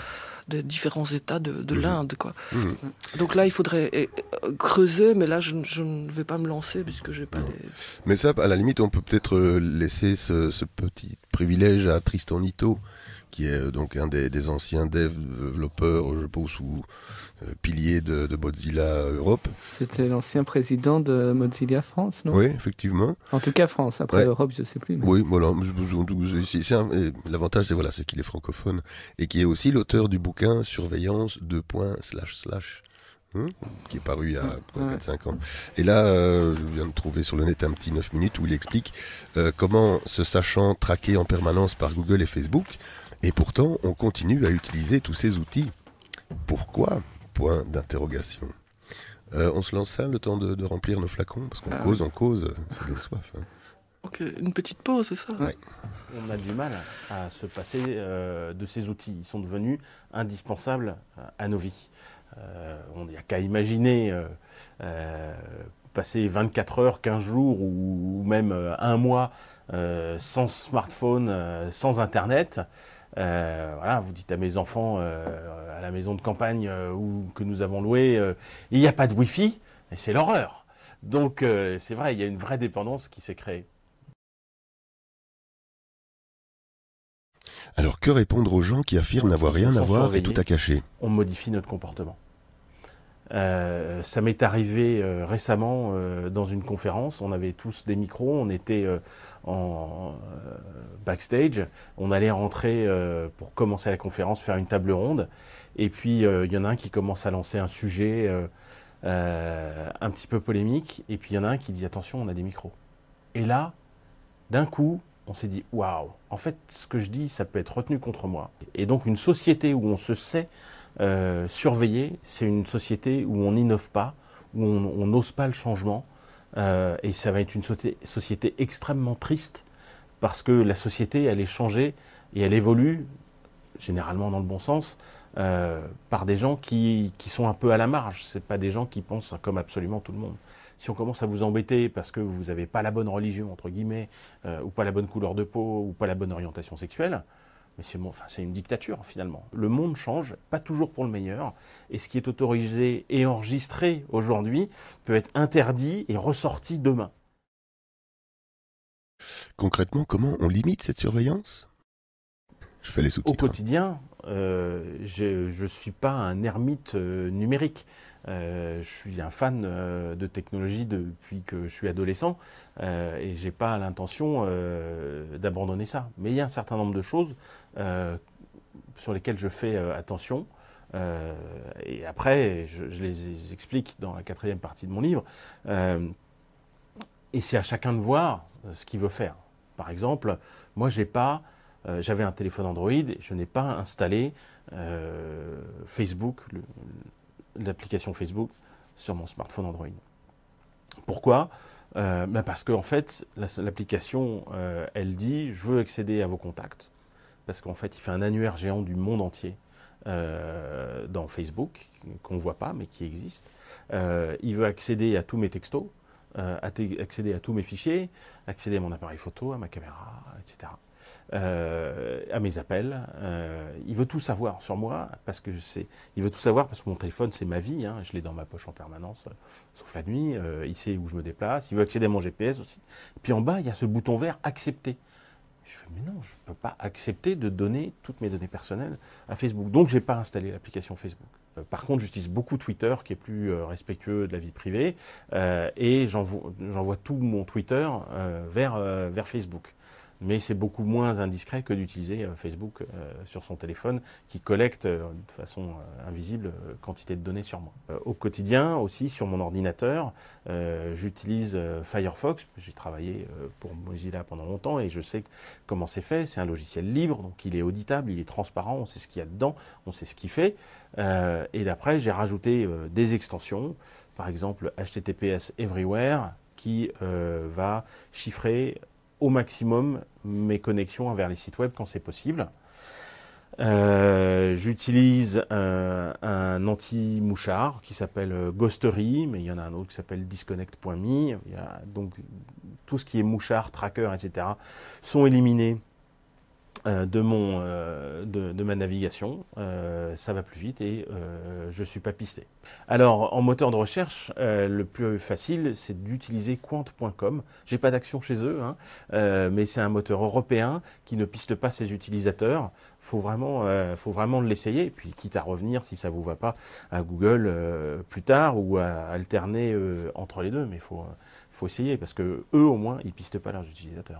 des différents États de, de Mmh. l'Inde, quoi. Mmh. Donc là, il faudrait eh, creuser, mais là, je, ne- je ne vais pas me lancer puisque j'ai pas Non. les... Mais ça, à la limite, on peut peut-être euh, laisser ce, ce petit privilège à Tristan Nitto, qui est euh, donc un des, des anciens développeurs, je pense, ou euh, piliers de, de Mozilla Europe. C'était l'ancien président de Mozilla France, non? Oui, effectivement. En tout cas France, après Ouais. Europe, je sais plus. mais- Oui, voilà. je- c'est- c'est un- et L'avantage, c'est voilà, c'est qu'il est francophone et qui est aussi l'auteur du bouquin Surveillance deux points slash slash. Hein, qui est paru il y a Ouais. quatre cinq ans. Et là, euh, je viens de trouver sur le net un petit neuf minutes où il explique euh, comment, se sachant traqué en permanence par Google et Facebook, et pourtant on continue à utiliser tous ces outils. Pourquoi? Point d'interrogation. Euh, on se lance ça, le temps de, de remplir nos flacons, parce qu'on Ah cause, on cause, ça donne soif. Hein. Ok, une petite pause, c'est ça? Ouais. On a du mal à se passer euh, de ces outils. Ils sont devenus indispensables euh, à nos vies. Euh, on n'y a qu'à imaginer euh, euh, passer vingt-quatre heures, quinze jours ou, ou même euh, un mois euh, sans smartphone, euh, sans Internet. Euh, voilà, vous dites à mes enfants euh, à la maison de campagne euh, où, que nous avons louée, euh, il n'y a pas de Wi-Fi, et c'est l'horreur. Donc euh, c'est vrai, il y a une vraie dépendance qui s'est créée. Alors que répondre aux gens qui affirment n'avoir rien à Sans voir et surveiller. tout à cacher? On modifie notre comportement. Euh, ça m'est arrivé euh, récemment euh, dans une conférence, on avait tous des micros, on était euh, en euh, backstage, on allait rentrer euh, pour commencer la conférence, faire une table ronde, et puis il euh, y en a un qui commence à lancer un sujet euh, euh, un petit peu polémique, et puis il y en a un qui dit attention, on a des micros. Et là, d'un coup, on s'est dit waouh, en fait ce que je dis ça peut être retenu contre moi. Et donc une société où on se sait Euh, surveiller, c'est une société où on n'innove pas, où on n'ose pas le changement, euh, et ça va être une société, société extrêmement triste, parce que la société, elle est changée, et elle évolue, généralement dans le bon sens, euh, par des gens qui, qui sont un peu à la marge, c'est pas des gens qui pensent comme absolument tout le monde. Si on commence à vous embêter parce que vous n'avez pas la bonne religion, entre guillemets, euh, ou pas la bonne couleur de peau, ou pas la bonne orientation sexuelle, mais c'est bon, enfin, c'est une dictature finalement. Le monde change, pas toujours pour le meilleur, et ce qui est autorisé et enregistré aujourd'hui peut être interdit et ressorti demain. Concrètement, comment on limite cette surveillance? Je fais les Au sous-titres. quotidien, euh, je ne suis pas un ermite euh, numérique. Euh, je suis un fan euh, de technologie depuis que je suis adolescent euh, et je n'ai pas l'intention euh, d'abandonner ça. Mais il y a un certain nombre de choses euh, sur lesquelles je fais euh, attention. Euh, et après, je, je les explique dans la quatrième partie de mon livre. Euh, et c'est à chacun de voir euh, ce qu'il veut faire. Par exemple, moi, j'ai pas, euh, j'avais un téléphone Android, et je n'ai pas installé euh, Facebook, le, l'application Facebook, sur mon smartphone Android. Pourquoi ? euh, ben Parce qu'en fait, la, l'application, euh, elle dit, je veux accéder à vos contacts, parce qu'en fait, il fait un annuaire géant du monde entier euh, dans Facebook, qu'on ne voit pas, mais qui existe. Euh, il veut accéder à tous mes textos, euh, accéder à tous mes fichiers, accéder à mon appareil photo, à ma caméra, et cetera. Euh, à mes appels, euh, il veut tout savoir sur moi parce que je sais, il veut tout savoir parce que mon téléphone c'est ma vie, hein, je l'ai dans ma poche en permanence, euh, sauf la nuit, euh, il sait où je me déplace, il veut accéder à mon G P S aussi. Puis en bas il y a ce bouton vert accepter. Je fais mais non, je ne peux pas accepter de donner toutes mes données personnelles à Facebook, donc j'ai pas installé l'application Facebook. Euh, par contre j'utilise beaucoup Twitter qui est plus euh, respectueux de la vie privée euh, et j'envoie, j'envoie tout mon Twitter euh, vers, euh, vers Facebook. Mais c'est beaucoup moins indiscret que d'utiliser euh, Facebook euh, sur son téléphone qui collecte euh, de façon euh, invisible euh, quantité de données sur moi. Euh, au quotidien aussi, sur mon ordinateur, euh, j'utilise euh, Firefox. J'ai travaillé euh, pour Mozilla pendant longtemps et je sais comment c'est fait. C'est un logiciel libre, donc il est auditable, il est transparent, on sait ce qu'il y a dedans, on sait ce qu'il fait. Euh, et d'après, j'ai rajouté euh, des extensions, par exemple H T T P S Everywhere, qui euh, va chiffrer au maximum mes connexions vers les sites web quand c'est possible. Euh, j'utilise un, un anti-mouchard qui s'appelle Ghostery, mais il y en a un autre qui s'appelle disconnect point me. Il y a donc tout ce qui est mouchard, tracker, et cetera sont éliminés euh, de, mon, euh, de, de ma navigation, euh, ça va plus vite et euh, je ne suis pas pisté. Alors en moteur de recherche, euh, le plus facile c'est d'utiliser Quant point com. J'ai pas d'action chez eux, hein, euh, mais c'est un moteur européen qui ne piste pas ses utilisateurs. Faut vraiment, euh, faut vraiment l'essayer. Et puis quitte à revenir si ça vous va pas à Google euh, plus tard ou à alterner euh, entre les deux, mais il faut, faut essayer parce que eux au moins ils pistent pas leurs utilisateurs.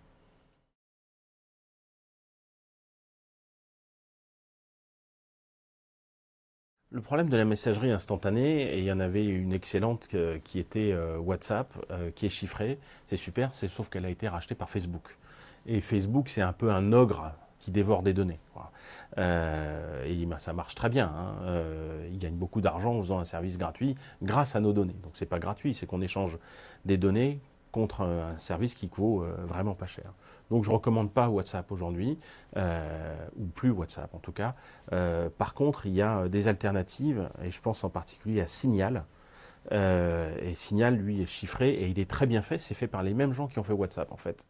Le problème de la messagerie instantanée, et il y en avait une excellente euh, qui était euh, WhatsApp, euh, qui est chiffrée, c'est super, c'est sauf qu'elle a été rachetée par Facebook. Et Facebook, c'est un peu un ogre qui dévore des données. Voilà. Euh, et ben, ça marche très bien. Hein. Euh, il gagne beaucoup d'argent en faisant un service gratuit grâce à nos données. Donc c'est pas gratuit, c'est qu'on échange des données contre un service qui vaut euh, vraiment pas cher. Donc je ne recommande pas WhatsApp aujourd'hui, euh, ou plus WhatsApp en tout cas. Euh, par contre, il y a des alternatives, et je pense en particulier à Signal. Euh, et Signal, lui, est chiffré, et il est très bien fait. C'est fait par les mêmes gens qui ont fait WhatsApp, en fait.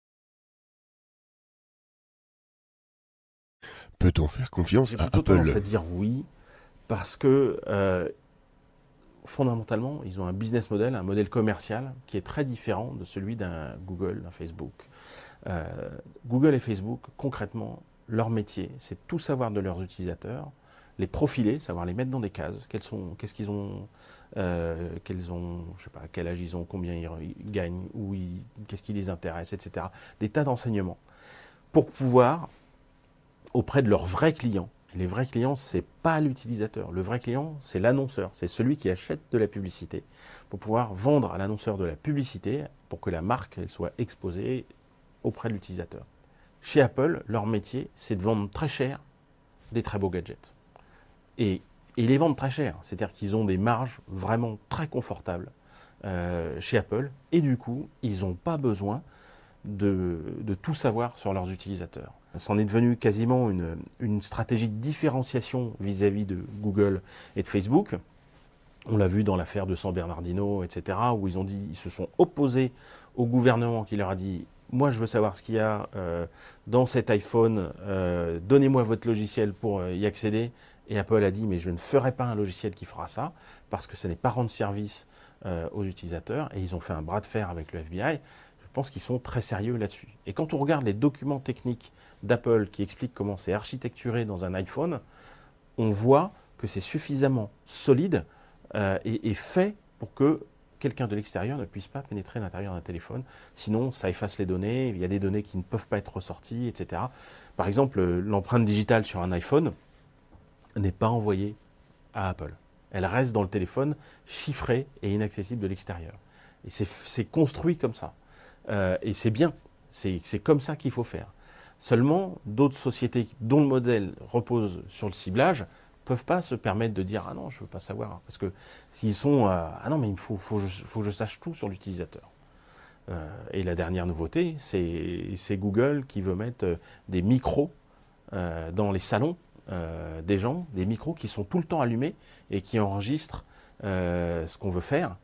Peut-on faire confiance à J'ai plutôt Apple? tendance à dire oui, parce que euh, fondamentalement, ils ont un business model, un modèle commercial qui est très différent de celui d'un Google, d'un Facebook. Euh, Google et Facebook, concrètement, leur métier, c'est tout savoir de leurs utilisateurs, les profiler, savoir les mettre dans des cases, quels sont, qu'est-ce qu'ils ont, euh, quels ont, je sais pas, quel âge ils ont, combien ils, ils gagnent, où ils, qu'est-ce qui les intéresse, et cetera. Des tas d'enseignements pour pouvoir, auprès de leurs vrais clients. Et les vrais clients, c'est pas l'utilisateur. Le vrai client, c'est l'annonceur. C'est celui qui achète de la publicité pour pouvoir vendre à l'annonceur de la publicité pour que la marque elle soit exposée auprès de l'utilisateur. Chez Apple, leur métier, c'est de vendre très cher des très beaux gadgets. Et, et ils les vendent très cher. C'est-à-dire qu'ils ont des marges vraiment très confortables euh, chez Apple. Et du coup, ils n'ont pas besoin de, de tout savoir sur leurs utilisateurs. C'en est devenu quasiment une, une stratégie de différenciation vis-à-vis de Google et de Facebook. On l'a vu dans l'affaire de San Bernardino, et cetera, où ils ont dit, ils se sont opposés au gouvernement qui leur a dit « Moi, je veux savoir ce qu'il y a euh, dans cet iPhone, euh, donnez-moi votre logiciel pour euh, y accéder ». Et Apple a dit « Mais je ne ferai pas un logiciel qui fera ça, parce que ce n'est pas rendre service euh, aux utilisateurs ». Et ils ont fait un bras de fer avec le F B I. Je pense qu'ils sont très sérieux là-dessus. Et quand on regarde les documents techniques d'Apple qui expliquent comment c'est architecturé dans un iPhone, on voit que c'est suffisamment solide euh, et, et fait pour que quelqu'un de l'extérieur ne puisse pas pénétrer à l'intérieur d'un téléphone. Sinon, ça efface les données, il y a des données qui ne peuvent pas être ressorties, et cetera. Par exemple, l'empreinte digitale sur un iPhone n'est pas envoyée à Apple. Elle reste dans le téléphone, chiffrée et inaccessible de l'extérieur. Et c'est construit comme ça. Euh, et c'est bien, c'est comme ça qu'il faut faire. Seulement, d'autres sociétés dont le modèle repose sur le ciblage ne peuvent pas se permettre de dire « Ah non, je ne veux pas savoir ». Parce que s'ils sont euh, « Ah non, mais il faut, faut, faut que je sache tout sur l'utilisateur euh, ». Et la dernière nouveauté, c'est Google qui veut mettre des micros euh, dans les salons euh, des gens, des micros qui sont tout le temps allumés et qui enregistrent euh, ce qu'on veut faire.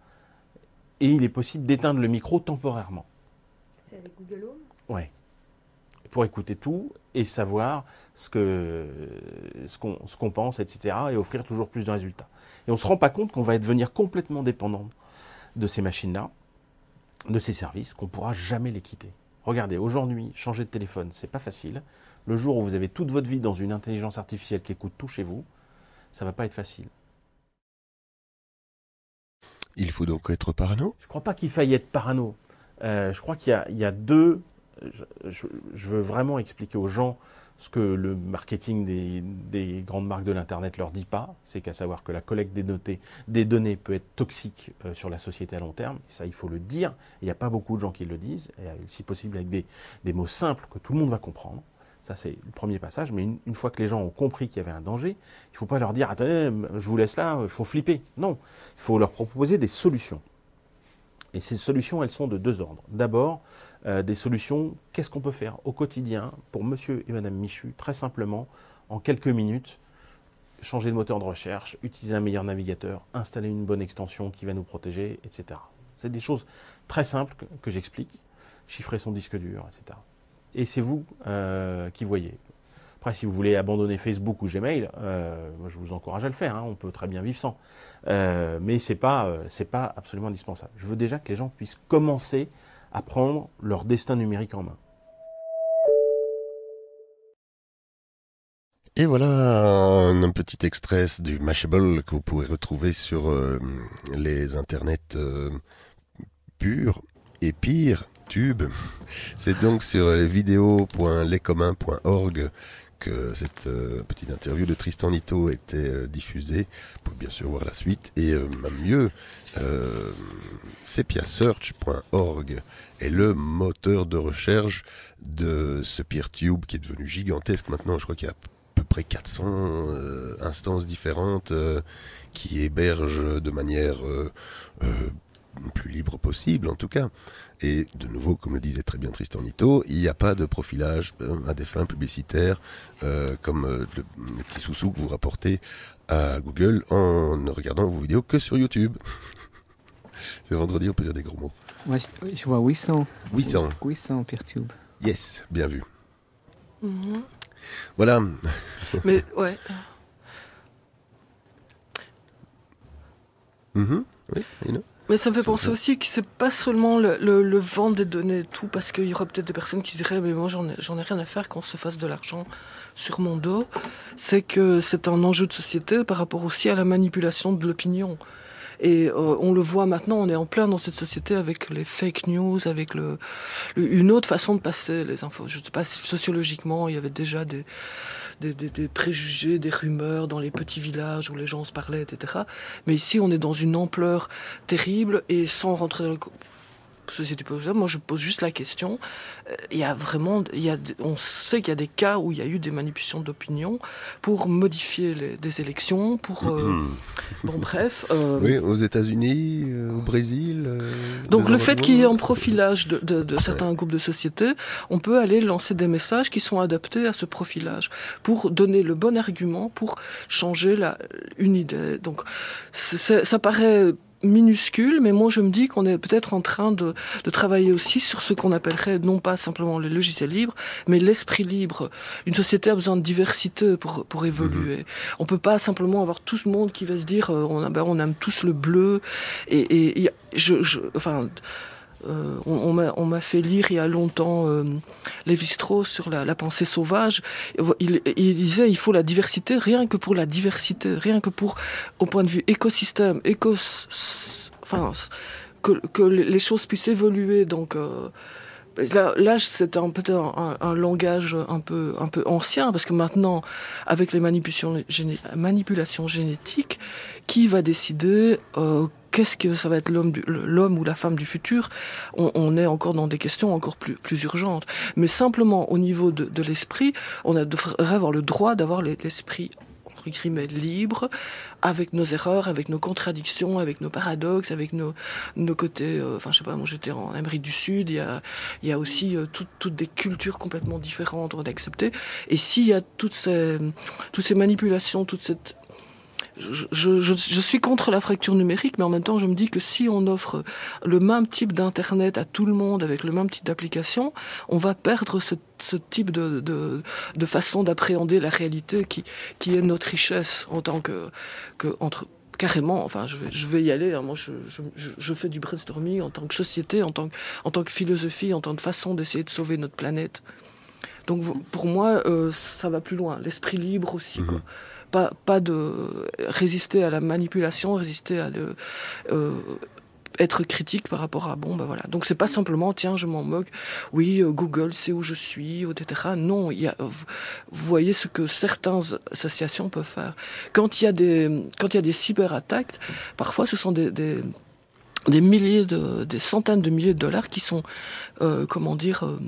Et il est possible d'éteindre le micro temporairement. C'est avec Google Home ? Oui. Pour écouter tout et savoir ce que ce qu'on ce qu'on pense, et cetera. Et offrir toujours plus de résultats. Et on ne se rend pas compte qu'on va devenir complètement dépendant de ces machines-là, de ces services, qu'on ne pourra jamais les quitter. Regardez, aujourd'hui, changer de téléphone, c'est pas facile. Le jour où vous avez toute votre vie dans une intelligence artificielle qui écoute tout chez vous, ça ne va pas être facile. Il faut donc être parano? Je ne crois pas qu'il faille être parano. Euh, je crois qu'il y, y a deux... Je, je, je veux vraiment expliquer aux gens ce que le marketing des, des grandes marques de l'Internet leur dit pas. C'est qu'à savoir que la collecte des, notés, des données peut être toxique euh, sur la société à long terme. Et ça, il faut le dire. Il n'y a pas beaucoup de gens qui le disent. Et, si possible, avec des, des mots simples que tout le monde va comprendre. Ça, c'est le premier passage. Mais une, une fois que les gens ont compris qu'il y avait un danger, il ne faut pas leur dire « Attendez, je vous laisse là, il faut flipper ». Non, il faut leur proposer des solutions. Et ces solutions, elles sont de deux ordres. D'abord, euh, des solutions, qu'est-ce qu'on peut faire au quotidien pour monsieur et madame Michu, très simplement, en quelques minutes, changer de moteur de recherche, utiliser un meilleur navigateur, installer une bonne extension qui va nous protéger, et cetera. C'est des choses très simples que, que j'explique, chiffrer son disque dur, et cetera. et c'est vous euh, qui voyez. Après, si vous voulez abandonner Facebook ou Gmail, euh, moi, je vous encourage à le faire, hein, on peut très bien vivre sans. Euh, mais ce n'est pas, euh, c'est pas absolument indispensable. Je veux déjà que les gens puissent commencer à prendre leur destin numérique en main. Et voilà un, un petit extrait du Mashable que vous pouvez retrouver sur euh, les internets euh, purs et pires, tubes. C'est donc sur les vidéos point lescommuns point org que cette euh, petite interview de Tristan Nitto était euh, diffusée. Vous pouvez bien sûr voir la suite. Et euh, même mieux, euh, sepiasearch point org est le moteur de recherche de ce PeerTube qui est devenu gigantesque maintenant. Je crois qu'il y a à peu près quatre cents euh, instances différentes euh, qui hébergent de manière euh, euh, plus libre possible en tout cas. Et de nouveau, comme le disait très bien Tristan Nitto, il n'y a pas de profilage euh, à des fins publicitaires euh, comme euh, le, le petit sous-sous que vous rapportez à Google en ne regardant vos vidéos que sur YouTube. C'est vendredi, on peut dire des gros mots. Ouais, je vois huit cents. huit cents. huit cents PeerTube. Yes, bien vu. Mhm. Voilà. Mais ouais. Mm-hmm. Oui, you know. Mais ça me fait C'est penser vrai. aussi que c'est pas seulement le, le, le vent des données et tout, parce qu'il y aura peut-être des personnes qui diraient mais moi j'en ai, j'en ai rien à faire qu'on se fasse de l'argent sur mon dos. C'est que c'est un enjeu de société par rapport aussi à la manipulation de l'opinion. Et euh, on le voit maintenant, on est en plein dans cette société avec les fake news, avec le, le, une autre façon de passer les infos. Je ne sais pas si sociologiquement il y avait déjà des, des, des, des préjugés, des rumeurs dans les petits villages où les gens se parlaient, et cetera. Mais ici, on est dans une ampleur terrible et sans rentrer dans le société populaire, moi je pose juste la question. Il y a vraiment, il y a, on sait qu'il y a des cas où il y a eu des manipulations d'opinion pour modifier les, des élections, pour euh, bon bref. Euh, Oui, aux États-Unis, euh, au Brésil. Euh, donc des le fait endroits- qu'il y ait un profilage de, de, de certains groupes de société, on peut aller lancer des messages qui sont adaptés à ce profilage pour donner le bon argument pour changer la, une idée. Donc c'est, ça paraît minuscule, mais moi je me dis qu'on est peut-être en train de, de travailler aussi sur ce qu'on appellerait non pas simplement les logiciels libres, mais l'esprit libre. Une société a besoin de diversité pour, pour évoluer. Mmh. On peut pas simplement avoir tout le monde qui va se dire euh, on, ben, on aime tous le bleu et, et, et je, je, enfin Euh, on, on, m'a, on m'a fait lire il y a longtemps euh, Lévi-Strauss sur la, la pensée sauvage. Il, il disait il faut la diversité rien que pour la diversité, rien que pour, au point de vue écosystème, écos, enfin, que, que les choses puissent évoluer. Donc euh, là, là c'est un, peut-être un, un langage un peu, un peu ancien, parce que maintenant, avec les manipulations, géné, manipulations génétiques, qui va décider euh, qu'est-ce que ça va être l'homme, du, l'homme ou la femme du futur? on, on est encore dans des questions encore plus, plus urgentes. Mais simplement, au niveau de, de l'esprit, on a, devrait avoir le droit d'avoir l'esprit entre guillemets libre, avec nos erreurs, avec nos contradictions, avec nos paradoxes, avec nos, nos côtés... Euh, enfin, je sais pas, moi j'étais en Amérique du Sud, il y a, il y a aussi euh, tout, toutes des cultures complètement différentes d'accepter. Et s'il y a toutes ces, toutes ces manipulations, toute cette... Je, je, je, je suis contre la fracture numérique, mais en même temps, je me dis que si on offre le même type d'Internet à tout le monde, avec le même type d'application, on va perdre ce, ce type de, de, de façon d'appréhender la réalité qui, qui est notre richesse en tant que, que entre, carrément, enfin, je vais, je vais y aller. Hein, moi, je, je, je fais du brainstorming en tant que société, en tant que, en tant que philosophie, en tant que façon d'essayer de sauver notre planète. Donc, pour moi, euh, ça va plus loin. L'esprit libre aussi, quoi. Pas, pas de résister à la manipulation, résister à le, euh, être critique par rapport à bon ben voilà. Donc c'est pas simplement tiens je m'en moque, oui euh, Google c'est où je suis, et cetera. Non, il y a, vous voyez ce que certaines associations peuvent faire. Quand il y a des quand il y a des cyberattaques, parfois ce sont des, des des milliers de des centaines de milliers de dollars qui sont euh, comment dire euh,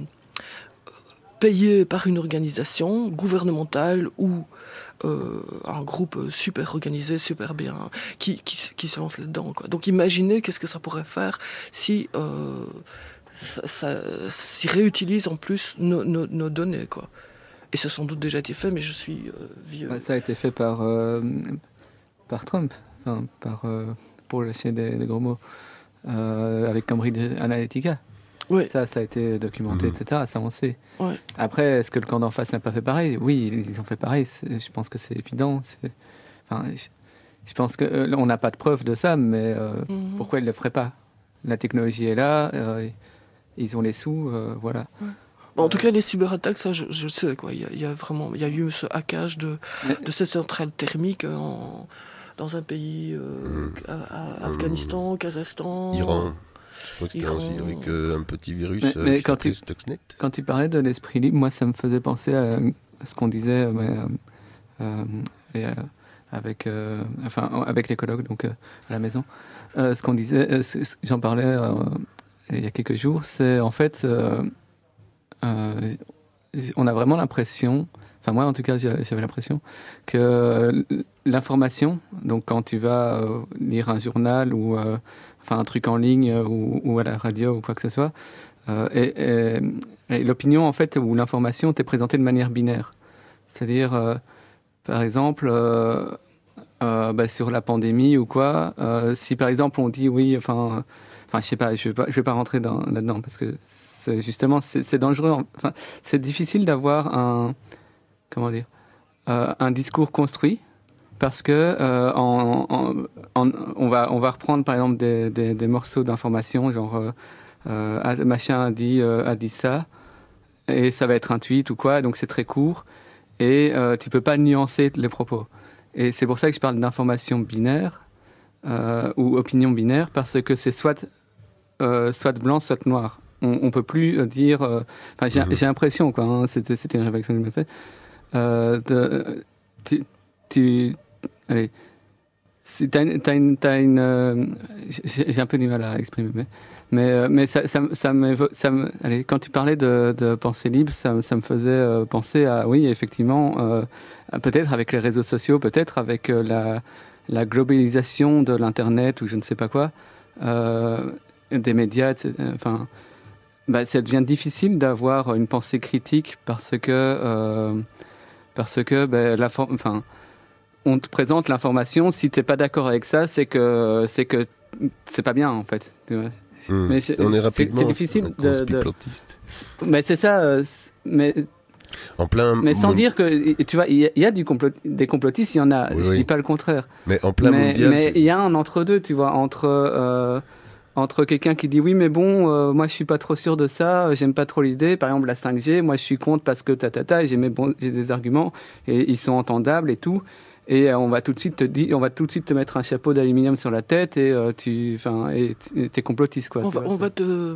payés par une organisation gouvernementale ou Euh, un groupe super organisé, super bien, qui, qui, qui se lance là-dedans, quoi. Donc imaginez qu'est-ce que ça pourrait faire si euh, ça, ça si réutilise en plus nos, nos, nos données, quoi. Et ça a sans doute déjà été fait, mais je suis euh, vieux. Ça a été fait par, euh, par Trump, enfin, par, euh, pour laisser des, des gros mots, euh, avec Cambridge Analytica. Oui. Ça, ça a été documenté, Mhm. et cetera. Ça, on sait. Ouais. Après, est-ce que le camp d'en face n'a pas fait pareil? Oui, ils ont fait pareil. C'est- Je pense que c'est évident. C'est- Enfin, je, je pense que euh, on n'a pas de preuve de ça, mais euh, Mhm. pourquoi ils ne le feraient pas? La technologie est là, euh, ils ont les sous, euh, voilà. Bon, en tout cas, les cyberattaques, ça, je, je sais, quoi. Il y, a, il y a vraiment, il y a eu ce hackage de, Mais- de cette centrale thermique en, dans un pays, euh, Mhm. à- à- Afghanistan, Kazakhstan. Iran. Je crois que c'était Iran. aussi avec euh, un petit virus Mais- euh, mais qui quand s'appelait tu- Stuxnet. Quand tu parlais de l'esprit libre, moi, ça me faisait penser à ce qu'on disait euh, mais, euh, euh, et, euh, avec, euh, enfin, avec les colloques, donc euh, à la maison. Euh, ce qu'on disait, euh, ce- ce- j'en parlais euh, il y a quelques jours, c'est en fait, euh, euh, on a vraiment l'impression, enfin moi en tout cas j'ai- j'avais l'impression que l'information, donc quand tu vas euh, lire un journal ou euh, enfin un truc en ligne euh, ou, ou à la radio ou quoi que ce soit, euh, et, et- et l'opinion en fait ou l'information t'est présentée de manière binaire, c'est-à-dire euh, par exemple euh, euh, bah, sur la pandémie ou quoi, euh, si par exemple on dit oui, enfin, enfin je sais pas, je vais pas, je vais pas rentrer dans, là-dedans parce que c'est justement c'est, c'est dangereux, enfin c'est difficile d'avoir un, comment dire, euh, un discours construit parce que euh, en, en- en- on va on va reprendre par exemple des, des, des morceaux d'information genre euh, euh, ah, machin a dit euh, a dit ça et ça va être un tweet ou quoi, donc c'est très court et euh, tu peux pas nuancer les propos. Et c'est pour ça que je parle d'information binaire euh, ou opinion binaire, parce que c'est soit, euh, soit blanc, soit noir. On ne peut plus dire... euh, Enfin, j'ai, Mhm. j'ai l'impression, quoi, hein, c'était, c'était une réflexion que je me fais. Euh, de, tu, tu... Allez. Si t'as une... T'as une, t'as une euh, j'ai, j'ai un peu du mal à exprimer, mais, mais, euh, mais ça, ça, ça, m'évo- ça me... Allez, quand tu parlais de, de pensée libre, ça, ça me faisait euh, penser à... Oui, effectivement... Euh, peut-être avec les réseaux sociaux, peut-être avec euh, la, la globalisation de l'Internet ou je ne sais pas quoi, euh, des médias, et cetera. Enfin, bah, ça devient difficile d'avoir une pensée critique parce que, euh, parce que bah, la for- enfin, on te présente l'information, si tu n'es pas d'accord avec ça, c'est que, c'est que c'est pas bien en fait. Tu vois. Hmm. Mais c'est- On est c'est- rapidement c'est difficile en de- de- conspirotiste. Mais c'est ça, euh, c'est- mais En plein. Mais sans mon- dire que, tu vois, il y a, il y a du complot, des complotistes, il y en a, Oui, je oui. dis pas le contraire. Mais en plein mais mondial. mais c'est- il y a un entre-deux, tu vois, entre, euh, entre quelqu'un qui dit oui, mais bon, euh, moi je suis pas trop sûr de ça, euh, j'aime pas trop l'idée, par exemple la cinq G, moi je suis contre parce que ta ta ta, et j'ai, mes bons- j'ai des arguments et ils sont entendables et tout. Et euh, on va tout de suite te dire, on va tout de suite te mettre un chapeau d'aluminium sur la tête et euh, tu, enfin, et t- t'es complotiste quoi. On tu va, vois, on c'est- va te,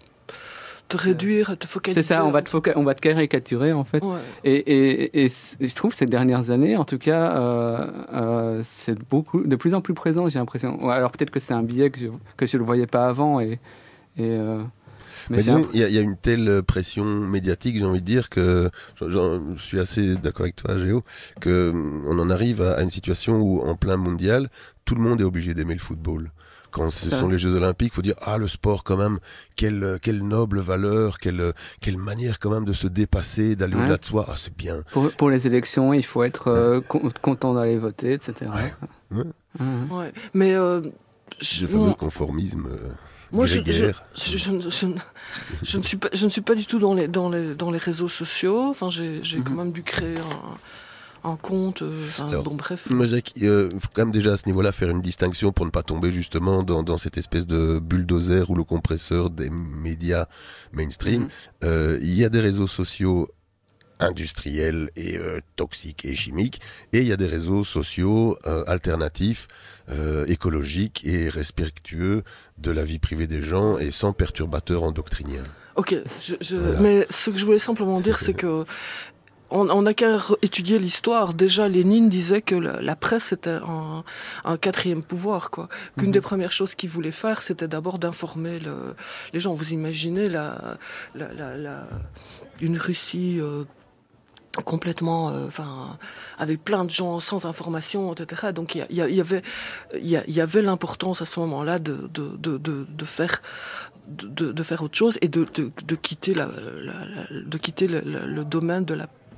te réduire, te focaliser. C'est ça, on va te, foca- on va te caricaturer en fait. Ouais. Et, et, et c- je trouve que ces dernières années, en tout cas, euh, euh, c'est beaucoup, de plus en plus présent, j'ai l'impression. Ouais, alors peut-être que c'est un biais que je que je le voyais pas avant. Et, et, euh, mais Mais j'ai disons, l'imp- il y, a- il y a une telle pression médiatique, j'ai envie de dire que j'en- j'en- je suis assez d'accord avec toi, Géo, que hum, on en arrive à, à une situation où, en plein mondial, tout le monde est obligé d'aimer le football. Quand ce Ça. sont les Jeux Olympiques, il faut dire ah le sport quand même, quelle quelle noble valeur, quelle quelle manière quand même de se dépasser, d'aller Ouais. au-delà de soi. Ah c'est bien. pour, pour les élections, il faut être euh, con- content d'aller voter, et cetera. Ouais. Ouais. Mhm. Ouais. Mais euh, je- Le fameux moi- conformisme euh, Moi, je, je, grégaire. je, je ne- je ne- je ne suis pas, je ne suis pas du tout dans les, dans les, dans les réseaux sociaux. Enfin, j'ai, j'ai quand Mhm. même dû créer un, un compte. euh, enfin, Alors, bon, bref. Moi, je dirais qu'il euh, faut quand même déjà à ce niveau-là faire une distinction pour ne pas tomber justement dans, dans cette espèce de bulldozer ou le compresseur des médias mainstream. Mhm. Euh, il y a des réseaux sociaux industriels et euh, toxiques et chimiques, et il y a des réseaux sociaux euh, alternatifs, euh, écologiques et respectueux de la vie privée des gens et sans perturbateurs endocriniens. Ok, je, je- Voilà. mais ce que je voulais simplement dire, c'est que on on n'a qu'à re- étudier l'histoire. Déjà, Lénine disait que la, la presse était un, un quatrième pouvoir, quoi. Qu'une Mhm. des premières choses qu'il voulait faire, c'était d'abord d'informer le- les gens. Vous imaginez la, la, la, la- une Russie euh, complètement, euh, enfin, avec plein de gens sans information, et cetera. Donc il y, a- il y a- il y avait, il y, a- il y avait l'importance à ce moment-là de, de, de, de, de faire, de, de faire autre chose et de, de, de quitter la, la- la- de quitter le, le- le domaine de la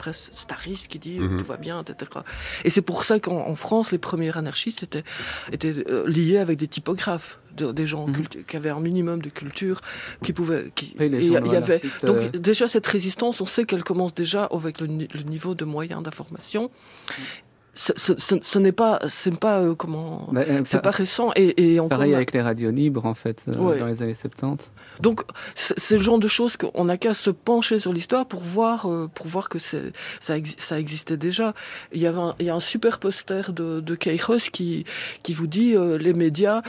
presse stariste qui dit Mhm. tout va bien, et cetera. Et c'est pour ça qu'en en France, les premiers anarchistes étaient, étaient euh, liés avec des typographes, de- des gens Mhm. culti- qui avaient un minimum de culture, qui pouvaient. Qui, Oui, les et il y journaux avait, anarchistes, donc euh, déjà cette résistance, on sait qu'elle commence déjà avec le, ni- le niveau de moyens d'information. Ce, ce- ce- ce n'est pas, c'est pas euh, comment, bah, euh, c'est pa- pas récent et, et encore. Pareil ma- avec les radios libres, en fait, euh, Ouais. dans les années soixante-dix. Donc, c'est c'est le genre de choses qu'on n'a qu'à se pencher sur l'histoire pour voir, euh, pour voir que c'est, ça, exi- ça existait déjà. Il y, avait un, il y a un super poster de, de Queiroz qui, qui vous dit euh, les médias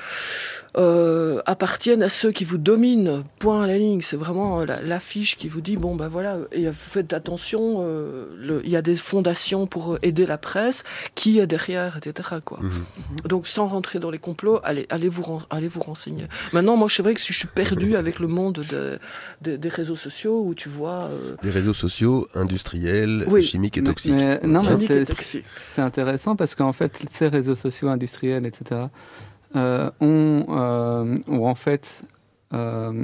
euh, appartiennent à ceux qui vous dominent, point à la ligne. C'est vraiment la- l'affiche qui vous dit, bon ben voilà, et faites attention, euh, le- il y a des fondations pour aider la presse, qui est derrière, et cetera quoi. Mhm. Donc, sans rentrer dans les complots, allez, allez, vous, ren- allez vous renseigner. Maintenant, moi, c'est vrai que je suis perdu avec le monde de, de- des réseaux sociaux où tu vois. euh, Des réseaux sociaux, industriels, Oui. chimiques et Mais- toxiques. mais- non, mais chimiques et c'est- toxiques. C'est intéressant parce qu'en fait, ces réseaux sociaux industriels, et cetera, euh, ont, euh, ont en fait euh,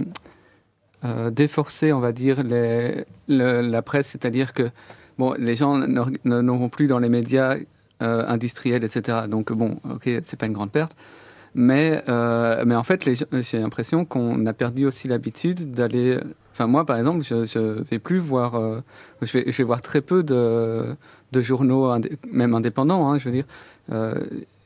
euh, déforcé, on va dire, les, le- la presse. C'est-à-dire que bon, les gens n'aur- ne- n'auront plus dans les médias euh, industriels, et cetera. Donc bon, ok, c'est pas une grande perte. Mais, euh, mais en fait, les gens- j'ai l'impression qu'on a perdu aussi l'habitude d'aller. Enfin, moi, par exemple, je ne vais plus voir. euh, je, vais, je vais voir très peu de, de journaux, indé- même indépendants, hein, je veux dire. Euh,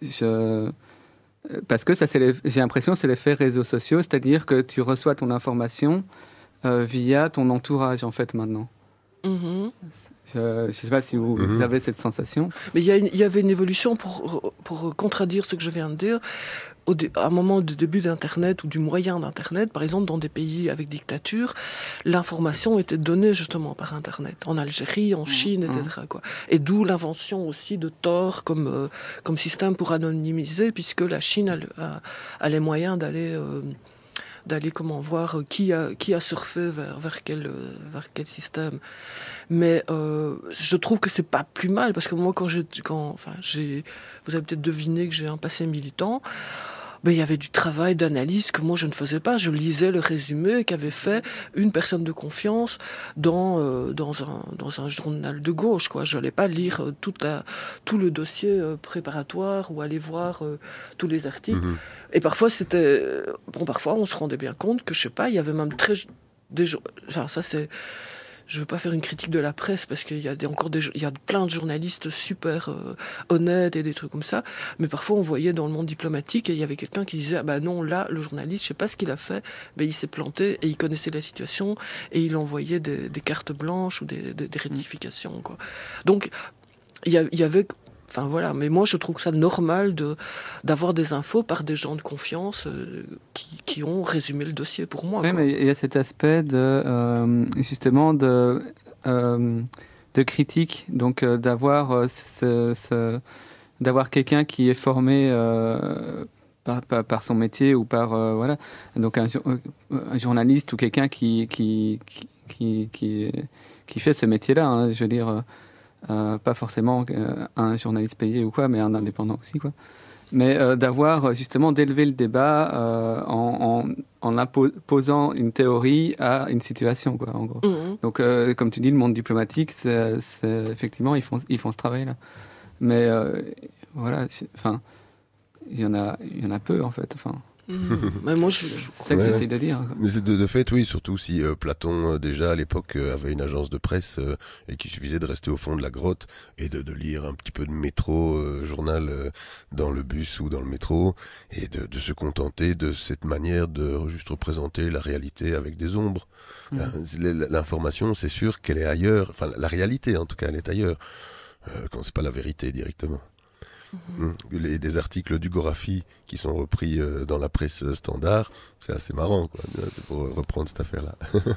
je, parce que ça, c'est les- j'ai l'impression que c'est l'effet réseaux sociaux, c'est-à-dire que tu reçois ton information euh, via ton entourage, en fait, maintenant. Mhm. Je ne sais pas si vous, Mhm. vous avez cette sensation. Mais il y, a une- il y avait une évolution pour, pour contredire ce que je viens de dire. Au dé- à un moment du début d'Internet ou du moyen d'Internet, par exemple dans des pays avec dictature, l'information était donnée justement par Internet. En Algérie, en Chine, et cetera quoi. Et d'où l'invention aussi de Tor comme, euh, comme système pour anonymiser, puisque la Chine a, le- a- a les moyens d'aller... euh, d'aller comment voir euh, qui a, qui a surfé vers, vers, quel, euh, vers quel système. Mais euh, je trouve que c'est pas plus mal, parce que moi, quand j'ai, quand, enfin, j'ai, vous avez peut-être deviné que j'ai un passé militant, ben, il y avait du travail d'analyse que moi je ne faisais pas. Je lisais le résumé qu'avait fait une personne de confiance dans, euh, dans, un, dans un journal de gauche, quoi. Je n'allais pas lire euh, toute la, tout le dossier euh, préparatoire ou aller voir euh, tous les articles. Mhm. Et parfois, c'était. Bon, parfois, on se rendait bien compte que, je sais pas, il y avait même très. Des jour- enfin, ça, c'est. Je veux pas faire une critique de la presse parce qu'il y a des, encore des, il y a plein de journalistes super euh, honnêtes et des trucs comme ça. Mais parfois, on voyait dans le monde diplomatique et il y avait quelqu'un qui disait, ah ben non, là, le journaliste, je sais pas ce qu'il a fait, mais il s'est planté et il connaissait la situation et il envoyait des, des cartes blanches ou des, des, des rectifications, quoi. Donc, il y, a- il y avait. Enfin voilà, mais moi je trouve ça normal de, d'avoir des infos par des gens de confiance euh, qui, qui ont résumé le dossier pour moi. Oui, quoi. mais il y a cet aspect de, euh, justement de, euh, de critique, donc euh, d'avoir, euh, ce- ce- d'avoir quelqu'un qui est formé euh, par, par, par son métier ou par, euh, voilà, donc un, jour- un journaliste ou quelqu'un qui, qui, qui, qui, qui, qui fait ce métier-là, hein, je veux dire, euh, euh, pas forcément euh, un journaliste payé ou quoi, mais un indépendant aussi, quoi. Mais euh, d'avoir justement d'élever le débat euh, en, en, en imposant une théorie à une situation, quoi, en gros. Mhm. Donc, euh, comme tu dis, le monde diplomatique, c'est, c'est, effectivement, ils font, ils font ce travail-là. Mais euh, voilà, enfin, il y en a, il y en a peu en fait. Enfin, Mhm. Mais moi je, je c'est ça que Ouais. j'essaie de dire. Mais c'est de, de fait, oui, surtout si euh, Platon, euh, déjà à l'époque, euh, avait une agence de presse euh, et qu'il suffisait de rester au fond de la grotte et de, de lire un petit peu de métro, euh, journal euh, dans le bus ou dans le métro et de, de se contenter de cette manière de juste représenter la réalité avec des ombres. Mhm. Hein, c'est- L'information, c'est sûr qu'elle est ailleurs, enfin la réalité en tout cas, elle est ailleurs, euh, quand c'est pas la vérité directement. Mmh. Les, des articles d'Ugoraphie qui sont repris euh, dans la presse standard, c'est assez marrant, quoi. C'est pour reprendre cette affaire-là.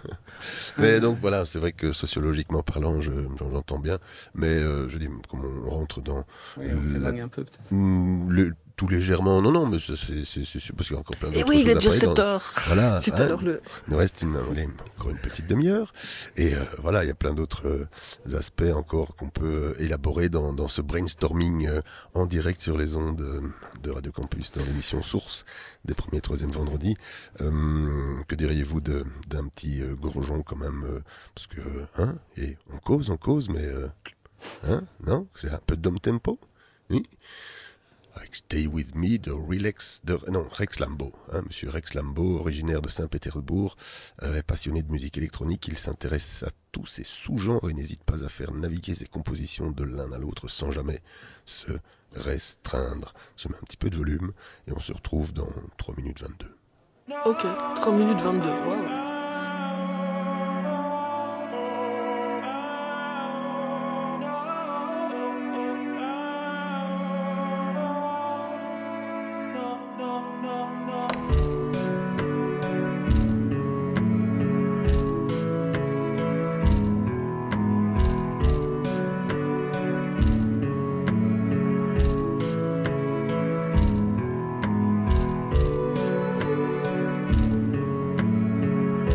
Mais donc voilà, c'est vrai que sociologiquement parlant, je, j'entends bien, mais euh, je dis, comme on rentre dans Oui, on la- s'éloigne un peu peut-être. mm, le, tout légèrement. Non, non, mais c'est, c'est, c'est, c'est parce qu'il y a encore plein d'autres Et oui, choses il est à déjà parler sept dans- heures. Voilà. C'est hein. alors le. Il nous reste une, allez, encore une petite demi-heure. Et euh, voilà, il y a plein d'autres euh, aspects encore qu'on peut euh, élaborer dans, dans ce brainstorming euh, en direct sur les ondes euh, de Radio Campus dans l'émission Source des premiers et troisième vendredis. Euh, que diriez-vous de, d'un petit euh, gourgeon quand même euh, parce que, hein, et on cause, on cause, mais, euh, hein, non, c'est un peu de down tempo, oui. Avec Stay With Me de Relax, de, non, Rex Lambeau, hein, monsieur Rex Lambeau, originaire de Saint-Pétersbourg, euh, passionné de musique électronique, il s'intéresse à tous ces sous-genres et n'hésite pas à faire naviguer ses compositions de l'un à l'autre sans jamais se restreindre. Je mets un petit peu de volume et on se retrouve dans trois minutes vingt-deux. Ok, trois minutes vingt-deux. Waouh. Thank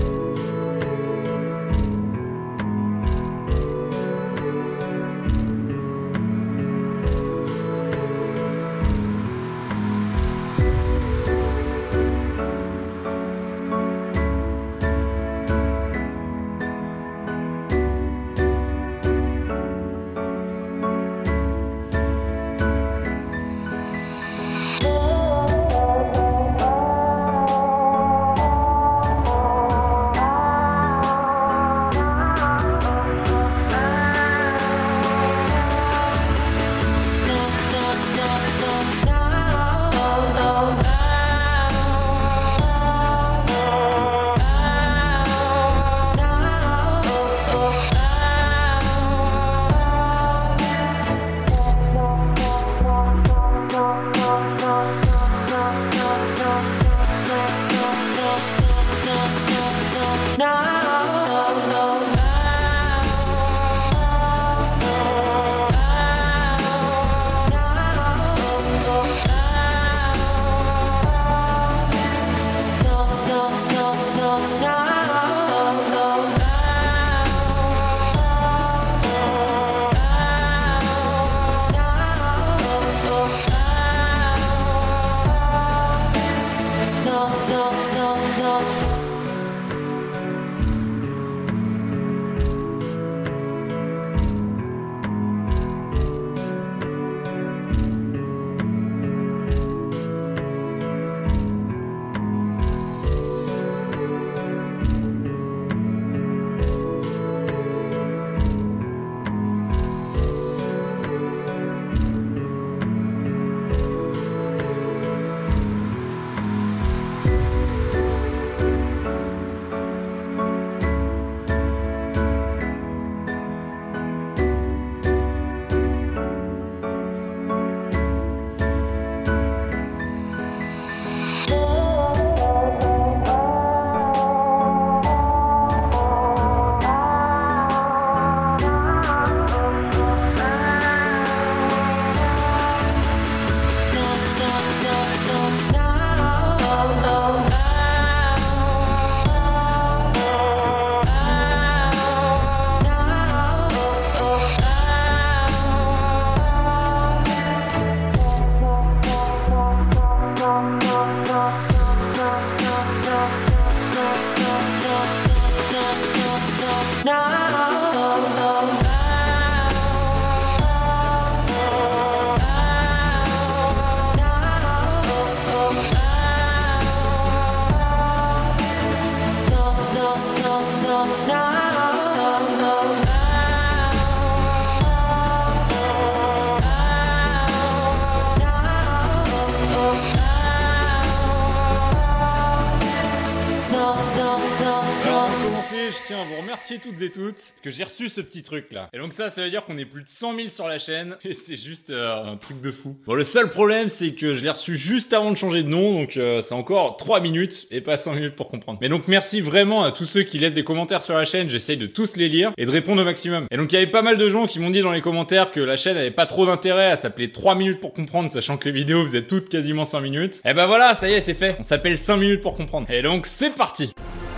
je tiens à vous remercier toutes et toutes parce que j'ai reçu ce petit truc là. Et donc ça, ça veut dire qu'on est plus de cent mille sur la chaîne et c'est juste euh, un truc de fou. Bon, le seul problème, c'est que je l'ai reçu juste avant de changer de nom, donc euh, c'est encore trois minutes et pas cinq minutes pour comprendre. Mais donc merci vraiment à tous ceux qui laissent des commentaires sur la chaîne, j'essaye de tous les lire et de répondre au maximum. Et donc il y avait pas mal de gens qui m'ont dit dans les commentaires que la chaîne avait pas trop d'intérêt à s'appeler trois minutes pour comprendre, sachant que les vidéos faisaient toutes quasiment cinq minutes. Et ben voilà, ça y est, c'est fait. On s'appelle cinq minutes pour comprendre. Et donc c'est parti.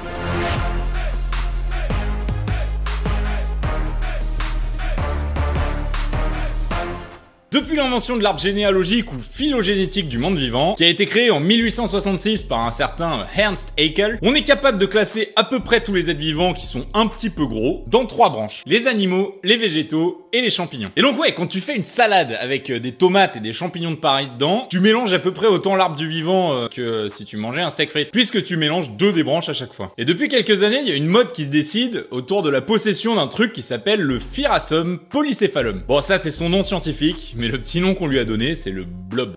Depuis l'invention de l'arbre généalogique ou phylogénétique du monde vivant, qui a été créé en mille huit cent soixante-six par un certain Ernst Haeckel, on est capable de classer à peu près tous les êtres vivants qui sont un petit peu gros dans trois branches. Les animaux, les végétaux et les champignons. Et donc ouais, quand tu fais une salade avec des tomates et des champignons de pareil dedans, tu mélanges à peu près autant l'arbre du vivant euh, que si tu mangeais un steak frites, puisque tu mélanges deux des branches à chaque fois. Et depuis quelques années, il y a une mode qui se décide autour de la possession d'un truc qui s'appelle le Phyraceum polycéphalum. Bon, ça c'est son nom scientifique, mais le petit nom qu'on lui a donné, c'est le blob.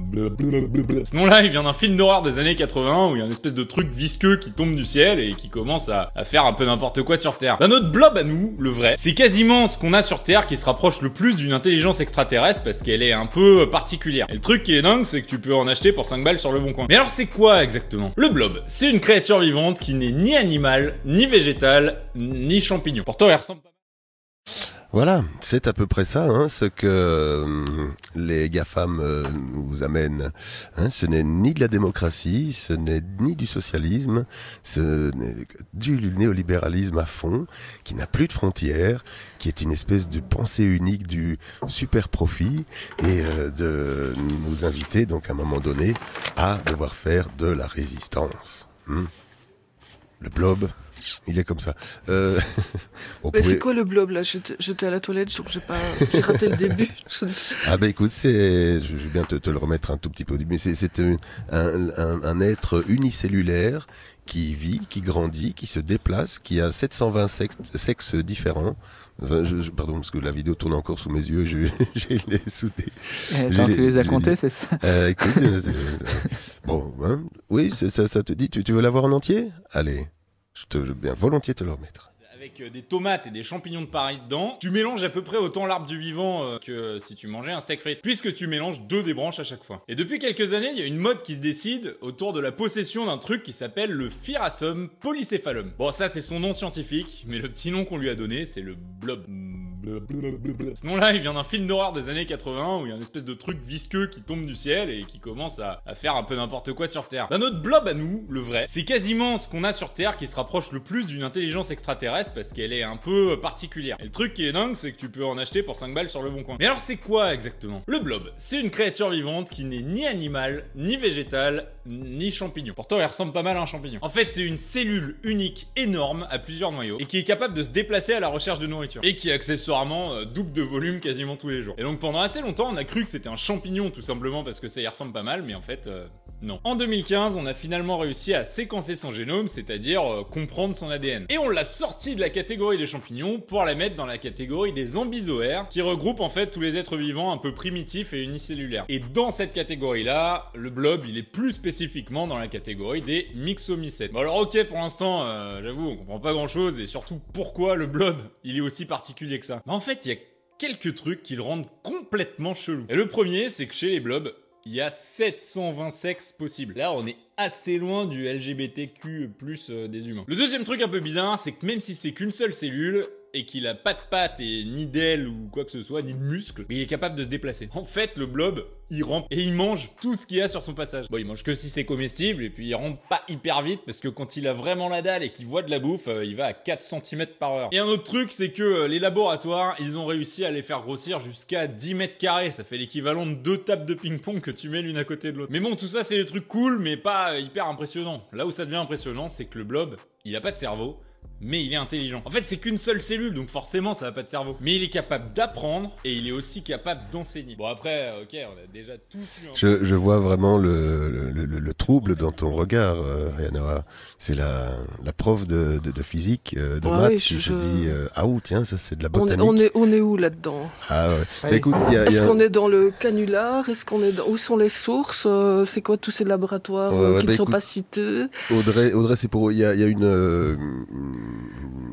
Ce nom-là, il vient d'un film d'horreur des années quatre-vingts où il y a une espèce de truc visqueux qui tombe du ciel et qui commence à, à faire un peu n'importe quoi sur Terre. Bah, notre blob à nous, le vrai, c'est quasiment ce qu'on a sur Terre qui se rapproche le plus d'une intelligence extraterrestre parce qu'elle est un peu particulière. Et le truc qui est dingue, c'est que tu peux en acheter pour cinq balles sur le bon coin. Mais alors c'est quoi exactement? Le blob, c'est une créature vivante qui n'est ni animale, ni végétale, ni champignon. Pourtant, elle ressemble pas. Voilà, c'est à peu près ça, hein, ce que euh, les GAFAM euh, nous amènent. Hein, ce n'est ni de la démocratie, ce n'est ni du socialisme, ce n'est du néolibéralisme à fond, qui n'a plus de frontières, qui est une espèce de pensée unique du super profit et euh, de nous inviter donc à un moment donné à devoir faire de la résistance. Hum. Le blob, il est comme ça. Euh, Mais pouvait... c'est quoi le blob là? J'étais, j'étais à la toilette, donc j'ai pas, j'ai raté le début. Ah bah écoute, c'est, je vais bien te, te le remettre un tout petit peu au début, mais c'est, c'est un, un, un être unicellulaire qui vit, qui grandit, qui se déplace, qui a sept cent vingt sexes, sexes différents. Enfin, je, je, pardon, parce que la vidéo tourne encore sous mes yeux, je, je les soudés. Attends, tu les as comptés, c'est ça? euh, écoute, c'est, c'est, bon, hein, oui, c'est, ça, ça te dit, tu, tu veux l'avoir en entier? Allez, je te veux bien volontiers te le remettre. Avec des tomates et des champignons de pareil dedans, tu mélanges à peu près autant l'arbre du vivant euh, que si tu mangeais un steak frites, puisque tu mélanges deux des branches à chaque fois. Et depuis quelques années, il y a une mode qui se décide autour de la possession d'un truc qui s'appelle le Phyraceum polycéphalum. Bon, ça c'est son nom scientifique, mais le petit nom qu'on lui a donné, c'est le blob. Ce nom-là, il vient d'un film d'horreur des années quatre-vingts où il y a une espèce de truc visqueux qui tombe du ciel et qui commence à, à faire un peu n'importe quoi sur Terre. Bah, notre blob à nous, le vrai, c'est quasiment ce qu'on a sur Terre qui se rapproche le plus d'une intelligence extraterrestre parce qu'elle est un peu particulière. Et le truc qui est dingue, c'est que tu peux en acheter pour cinq balles sur le bon coin. Mais alors c'est quoi exactement? Le blob, c'est une créature vivante qui n'est ni animale, ni végétale, ni champignon. Pourtant, elle ressemble pas mal à un champignon. En fait, c'est une cellule unique énorme à plusieurs noyaux et qui est capable de se déplacer à la recherche de nourriture et qui accessoirement euh, double de volume quasiment tous les jours. Et donc pendant assez longtemps, on a cru que c'était un champignon tout simplement parce que ça y ressemble pas mal, mais en fait, euh, non. En deux mille quinze, on a finalement réussi à séquencer son génome, c'est-à-dire euh, comprendre son A D N. Et on l'a sorti de la catégorie des champignons pour la mettre dans la catégorie des ambizoaires, qui regroupe en fait tous les êtres vivants un peu primitifs et unicellulaires. Et dans cette catégorie-là, le blob, il est plus spécifiquement dans la catégorie des myxomycètes. Bon alors ok, pour l'instant, euh, j'avoue, on comprend pas grand-chose, et surtout pourquoi le blob, il est aussi particulier que ça. Mais en fait, il y a quelques trucs qui le rendent complètement chelou. Et le premier, c'est que chez les blobs, il y a sept cent vingt sexes possibles. Là, on est assez loin du L G B T Q plus euh, des humains. Le deuxième truc un peu bizarre, c'est que même si c'est qu'une seule cellule, et qu'il a pas de pattes et ni d'ailes ou quoi que ce soit, ni de muscles, mais il est capable de se déplacer. En fait, le blob, il rampe et il mange tout ce qu'il y a sur son passage. Bon, il mange que si c'est comestible, et puis il rampe pas hyper vite, parce que quand il a vraiment la dalle et qu'il voit de la bouffe, euh, il va à quatre centimètres par heure. Et un autre truc, c'est que euh, les laboratoires, ils ont réussi à les faire grossir jusqu'à dix mètres carrés. Ça fait l'équivalent de deux tables de ping-pong que tu mets l'une à côté de l'autre. Mais bon, tout ça, c'est des trucs cool, mais pas euh, hyper impressionnants. Là où ça devient impressionnant, c'est que le blob, il a pas de cerveau, mais il est intelligent. En fait, c'est qu'une seule cellule, donc forcément, ça n'a pas de cerveau. Mais il est capable d'apprendre et il est aussi capable d'enseigner. Bon, après, ok, on a déjà tous eu un... Je, je vois vraiment le, le, le, le trouble dans ton regard, euh, Rihanna. C'est la, la prof de, de, de physique, euh, de Ouais, maths, oui, qui je- se dit euh, ah ou tiens, ça c'est de la On est, botanique. on, est, on est où là-dedans? Ah ouais. Ouais. Mais écoute, il y a, il y Est-ce a- qu'on est dans le canular? Est-ce qu'on est dans... Où sont les sources? Euh, C'est quoi tous ces laboratoires Ouais, euh, ouais, qui bah ne sont écoute, pas cités? Audrey, Audrey, c'est pour il y a, il y a une, euh, une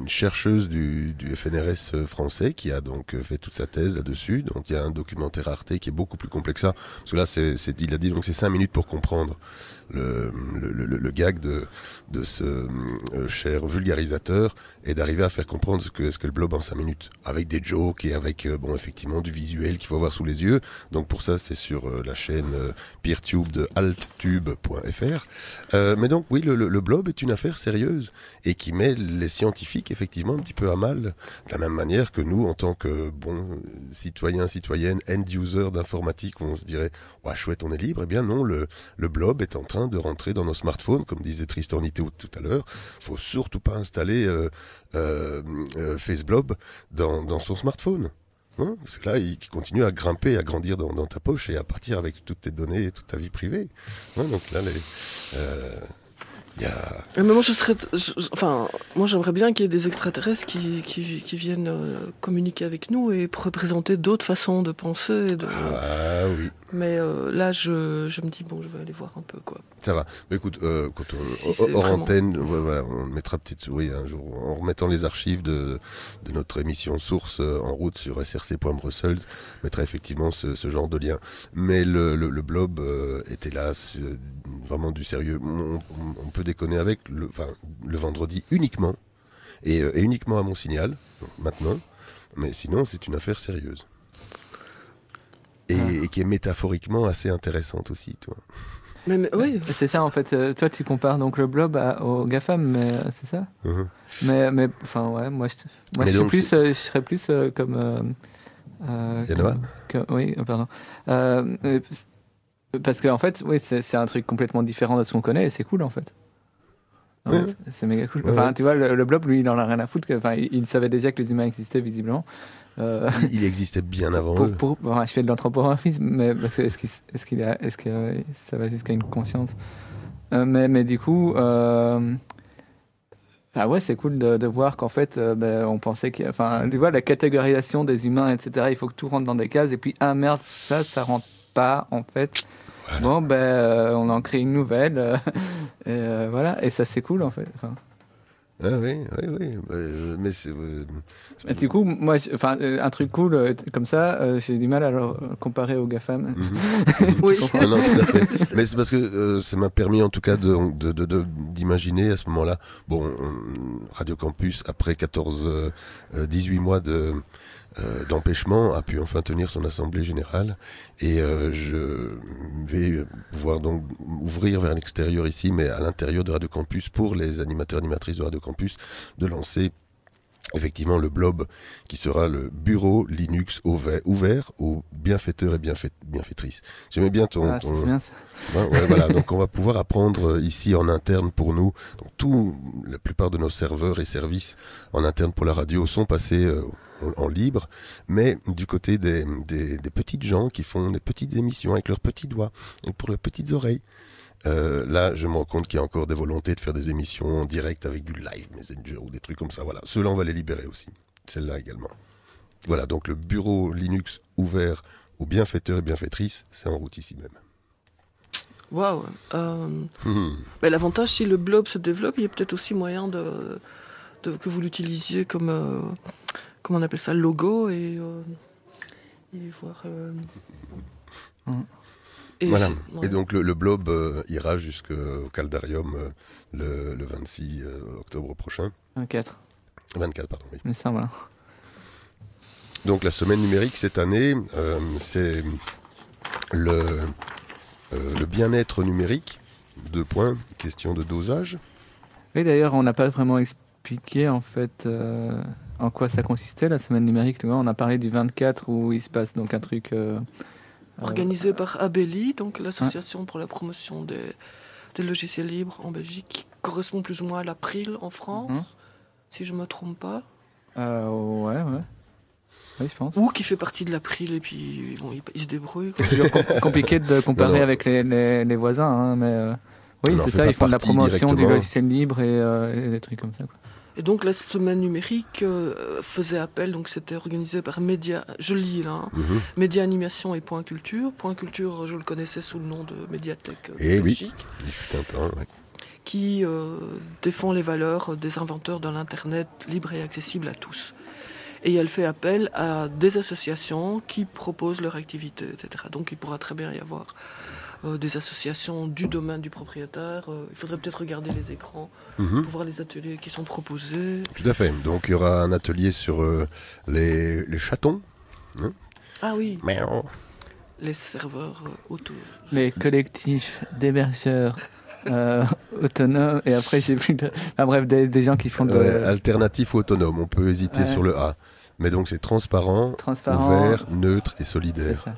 une chercheuse du, du F N R S français qui a donc fait toute sa thèse là-dessus. Donc il y a un documentaire Arte qui est beaucoup plus complexe que ça. Parce que là, c'est, c'est, il a dit donc c'est cinq minutes pour comprendre le, le, le, le gag de, de ce euh, cher vulgarisateur et d'arriver à faire comprendre ce que, ce que le blob en cinq minutes. Avec des jokes et avec, euh, bon, effectivement, du visuel qu'il faut avoir sous les yeux. Donc pour ça, c'est sur euh, la chaîne euh, PeerTube de alttube point f r. Euh, mais donc, oui, le, le, le blob est une affaire sérieuse et qui met les scientifiques, effectivement, un petit peu à mal. De la même manière que nous, en tant que, bon, citoyens, citoyennes, end-users d'informatique, où on se dirait, ouais, chouette, on est libre. Eh bien non, le, le blob est en train de rentrer dans nos smartphones, comme disait Tristan Nitto tout à l'heure. Faut surtout pas installer euh, euh, euh, FaceBlob dans, dans son smartphone. Hein, parce que là, il continue à grimper, à grandir dans, dans ta poche et à partir avec toutes tes données et toute ta vie privée. Hein, donc là, les, euh, y a... Mais moi, je serais, je, enfin, moi, j'aimerais bien qu'il y ait des extraterrestres qui, qui, qui viennent euh, communiquer avec nous et représenter d'autres façons de penser. De... Ah oui. Mais euh, là, je, je me dis, bon, je vais aller voir un peu, quoi. Ça va. Mais écoute, euh, quand on, si, hors si vraiment... antenne, voilà, on mettra peut-être, oui, un jour, en remettant les archives de, de notre émission Source euh, en route sur s r c point brussels, on mettra effectivement ce, ce genre de lien. Mais le, le, le blob euh, est hélas euh, vraiment du sérieux. On, on, on peut déconner avec le, enfin, le vendredi uniquement, et, euh, et uniquement à mon signal, maintenant. Mais sinon, c'est une affaire sérieuse. Et, et qui est métaphoriquement assez intéressante aussi, toi. Mais, mais, oui. C'est ça en fait, euh, toi tu compares donc le blob à, au GAFAM, mais euh, c'est ça uh-huh. Mais, mais enfin ouais, moi je, moi, je, suis plus, euh, je serais plus euh, comme... Euh, euh, Yanoa comme, Oui, pardon. Euh, euh, parce qu'en en fait, oui, c'est, c'est un truc complètement différent de ce qu'on connaît et c'est cool en fait. En ouais. fait, c'est méga cool. Ouais, enfin, ouais. tu vois, le, le blob, lui, il en a rien à foutre. Que, enfin, il, il savait déjà que les humains existaient visiblement. Euh, il, il existait bien avant pour, eux. Pour, bon, je fais de l'anthropomorphisme, mais parce que est-ce qu'il, est-ce qu'il a, est-ce que euh, ça va jusqu'à une conscience euh, mais, mais du coup, euh, bah ouais, c'est cool de, de voir qu'en fait, euh, ben, on pensait qu'il y a, enfin, tu vois, la catégorisation des humains, et cetera. Il faut que tout rentre dans des cases, et puis ah merde, ça, ça rentre pas en fait. Voilà. Bon, ben, euh, on en crée une nouvelle, euh, et euh, voilà, et ça c'est cool en fait. Enfin, Ah oui, oui, oui. Euh, mais c'est. Euh, c'est... Et du coup, moi, enfin, un truc cool euh, comme ça, euh, j'ai du mal à le comparer aux GAFAM. Mm-hmm. Oui. Ah non, tout à fait. Mais c'est parce que euh, ça m'a permis, en tout cas, de, de, de, de, d'imaginer à ce moment-là. Bon, Radio Campus, après quatorze, dix-huit mois de. Euh, d'empêchement, a pu enfin tenir son assemblée générale et euh, je vais pouvoir donc ouvrir vers l'extérieur ici, mais à l'intérieur de Radio Campus, pour les animateurs et animatrices de Radio Campus, de lancer effectivement le blob qui sera le bureau Linux ouvert aux bienfaiteurs et bienfait- bienfaitrices. J'aimais bien ton... Ah, ton... c'est bien ça. Ouais, ouais, voilà. Donc on va pouvoir apprendre ici en interne pour nous. Donc tout, la plupart de nos serveurs et services en interne pour la radio sont passés euh, en, en libre, mais du côté des, des, des petites gens qui font des petites émissions avec leurs petits doigts et pour leurs petites oreilles. Euh, là, je me rends compte qu'il y a encore des volontés de faire des émissions en direct avec du live Messenger ou des trucs comme ça. Voilà, ceux-là, on va les libérer aussi. Celle-là également. Voilà, donc le bureau Linux ouvert aux bienfaiteurs et bienfaitrices, c'est en route ici même. Waouh. Euh, mmh. Mais l'avantage, si le blob se développe, il y a peut-être aussi moyen de, de que vous l'utilisiez comme, euh, comment on appelle ça, logo et, euh, et voir. Euh... Mmh. Et, voilà. Ouais. Et donc le, le blob euh, ira jusqu'au Caldarium euh, le, le vingt-six euh, octobre prochain. vingt-quatre. vingt-quatre, pardon, oui. Mais ça, voilà. Donc la semaine numérique cette année, euh, c'est le, euh, le bien-être numérique, deux points, question de dosage. Oui, d'ailleurs, on n'a pas vraiment expliqué en fait euh, en quoi ça consistait la semaine numérique. Tu vois, on a parlé du vingt-quatre où il se passe donc un truc... Euh, organisé euh, par Abeli, donc l'association hein pour la promotion des, des logiciels libres en Belgique, qui correspond plus ou moins à l'April en France, mmh. si je ne me trompe pas. Euh, ouais, ouais. Oui, je pense. Ou qui fait partie de l'April et puis bon, il, il se débrouille. C'est toujours com- compliqué de comparer non, non. avec les, les, les voisins, hein, mais euh, oui, c'est ça, ils font de la promotion du logiciel libre et, euh, et des trucs comme ça, quoi. Et donc la semaine numérique euh, faisait appel, donc c'était organisé par Média, je lis là, hein, mm-hmm. Média Animation et Point Culture. Point Culture, je le connaissais sous le nom de Médiathèque et Belgique. Oui, il fut un temps, ouais. qui euh, défend les valeurs des inventeurs de l'Internet libre et accessible à tous. Et elle fait appel à des associations qui proposent leur activité, et cetera. Donc il pourra très bien y avoir euh, des associations du domaine du propriétaire. Euh, il faudrait peut-être regarder les écrans Mhm. pour voir les ateliers qui sont proposés. Tout à fait. Donc il y aura un atelier sur euh, les, les chatons. Hein. Ah oui, Miaou. les serveurs euh, auto. Les collectifs d'hébergeurs euh, autonomes, et après j'ai plus de... Ah, bref, des, des gens qui font de... Ouais, alternatif ou autonome, on peut hésiter Ouais. sur le A. Mais donc c'est transparent, Transparent. ouvert, neutre et C'est solidaire. ça.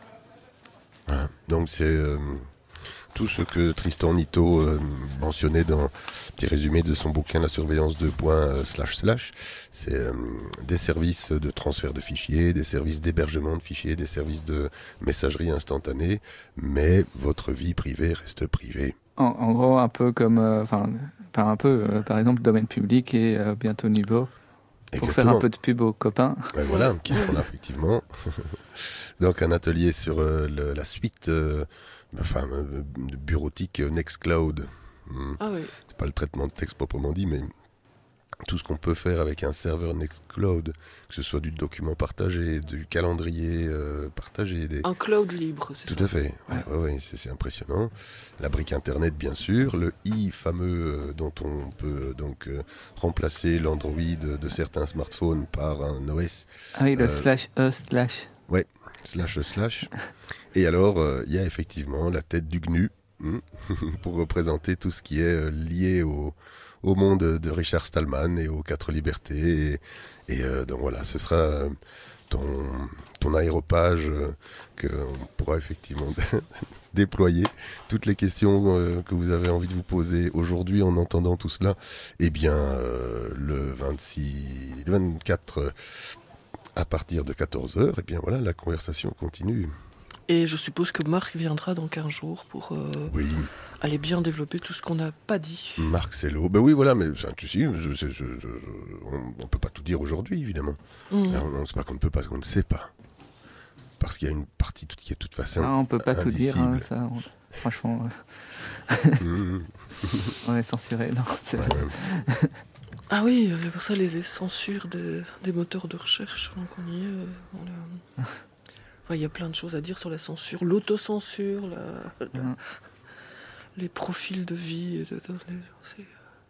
Voilà. Donc c'est euh, tout ce que Tristan Nitto euh, mentionnait dans le petit résumé de son bouquin La surveillance de points euh, slash slash. C'est euh, des services de transfert de fichiers, des services d'hébergement de fichiers, des services de messagerie instantanée, mais votre vie privée reste privée. En, en gros, un peu comme... euh, Enfin, pas un peu, euh, par exemple, domaine public et euh, bientôt niveau. Pour faire un peu de pub aux copains. Ouais, voilà, qui seront là, effectivement. Donc, un atelier sur euh, le- la suite euh, enfin, euh, bureautique euh, Nextcloud. Hmm. Ah oui. C'est pas le traitement de texte proprement dit, mais tout ce qu'on peut faire avec un serveur Nextcloud, que ce soit du document partagé, du calendrier euh, partagé, des... Un cloud libre, c'est Tout ça. à fait, ouais, ouais, ouais, c'est, c'est impressionnant. La brique Internet, bien sûr, le i fameux euh, dont on peut euh, donc euh, remplacer l'Android de certains smartphones par un O S Ah oui, le Euh, slash E slash. slash slash. Et alors, euh, il y a effectivement la tête du G N U hmm, pour représenter tout ce qui est euh, lié au, au monde de Richard Stallman et aux quatre libertés. Et, et, euh, donc voilà, ce sera euh, ton, ton aéropage euh, qu'on pourra effectivement déployer. Toutes les questions euh, que vous avez envie de vous poser aujourd'hui en entendant tout cela, eh bien, euh, le vingt-six, le vingt-quatre, euh, à partir de quatorze heures, eh bien voilà, la conversation continue. Et je suppose que Marc viendra dans quinze jours pour euh, Oui, aller bien développer tout ce qu'on n'a pas dit. Marc Sello. Ben oui, voilà, mais ça, tu sais, je- je- je- je- on ne peut pas tout dire aujourd'hui, évidemment. Mhm. Non, non, c'est pas qu'on ne peut pas, c'est qu'on ne sait pas. Parce qu'il y a une partie toute, qui est de toute façon Ah, on peut pas tout dire, hein, indicible. ça. on- Franchement, Mhm. on est censuré. Non, c'est Ouais, ouais. Ah oui, c'est pour ça les, les censures des, des moteurs de recherche. Donc on y est. euh, on a- Enfin, il y a plein de choses à dire sur la censure, l'autocensure, la, la- Mhm. les profils de vie. et de- de- de- c'est-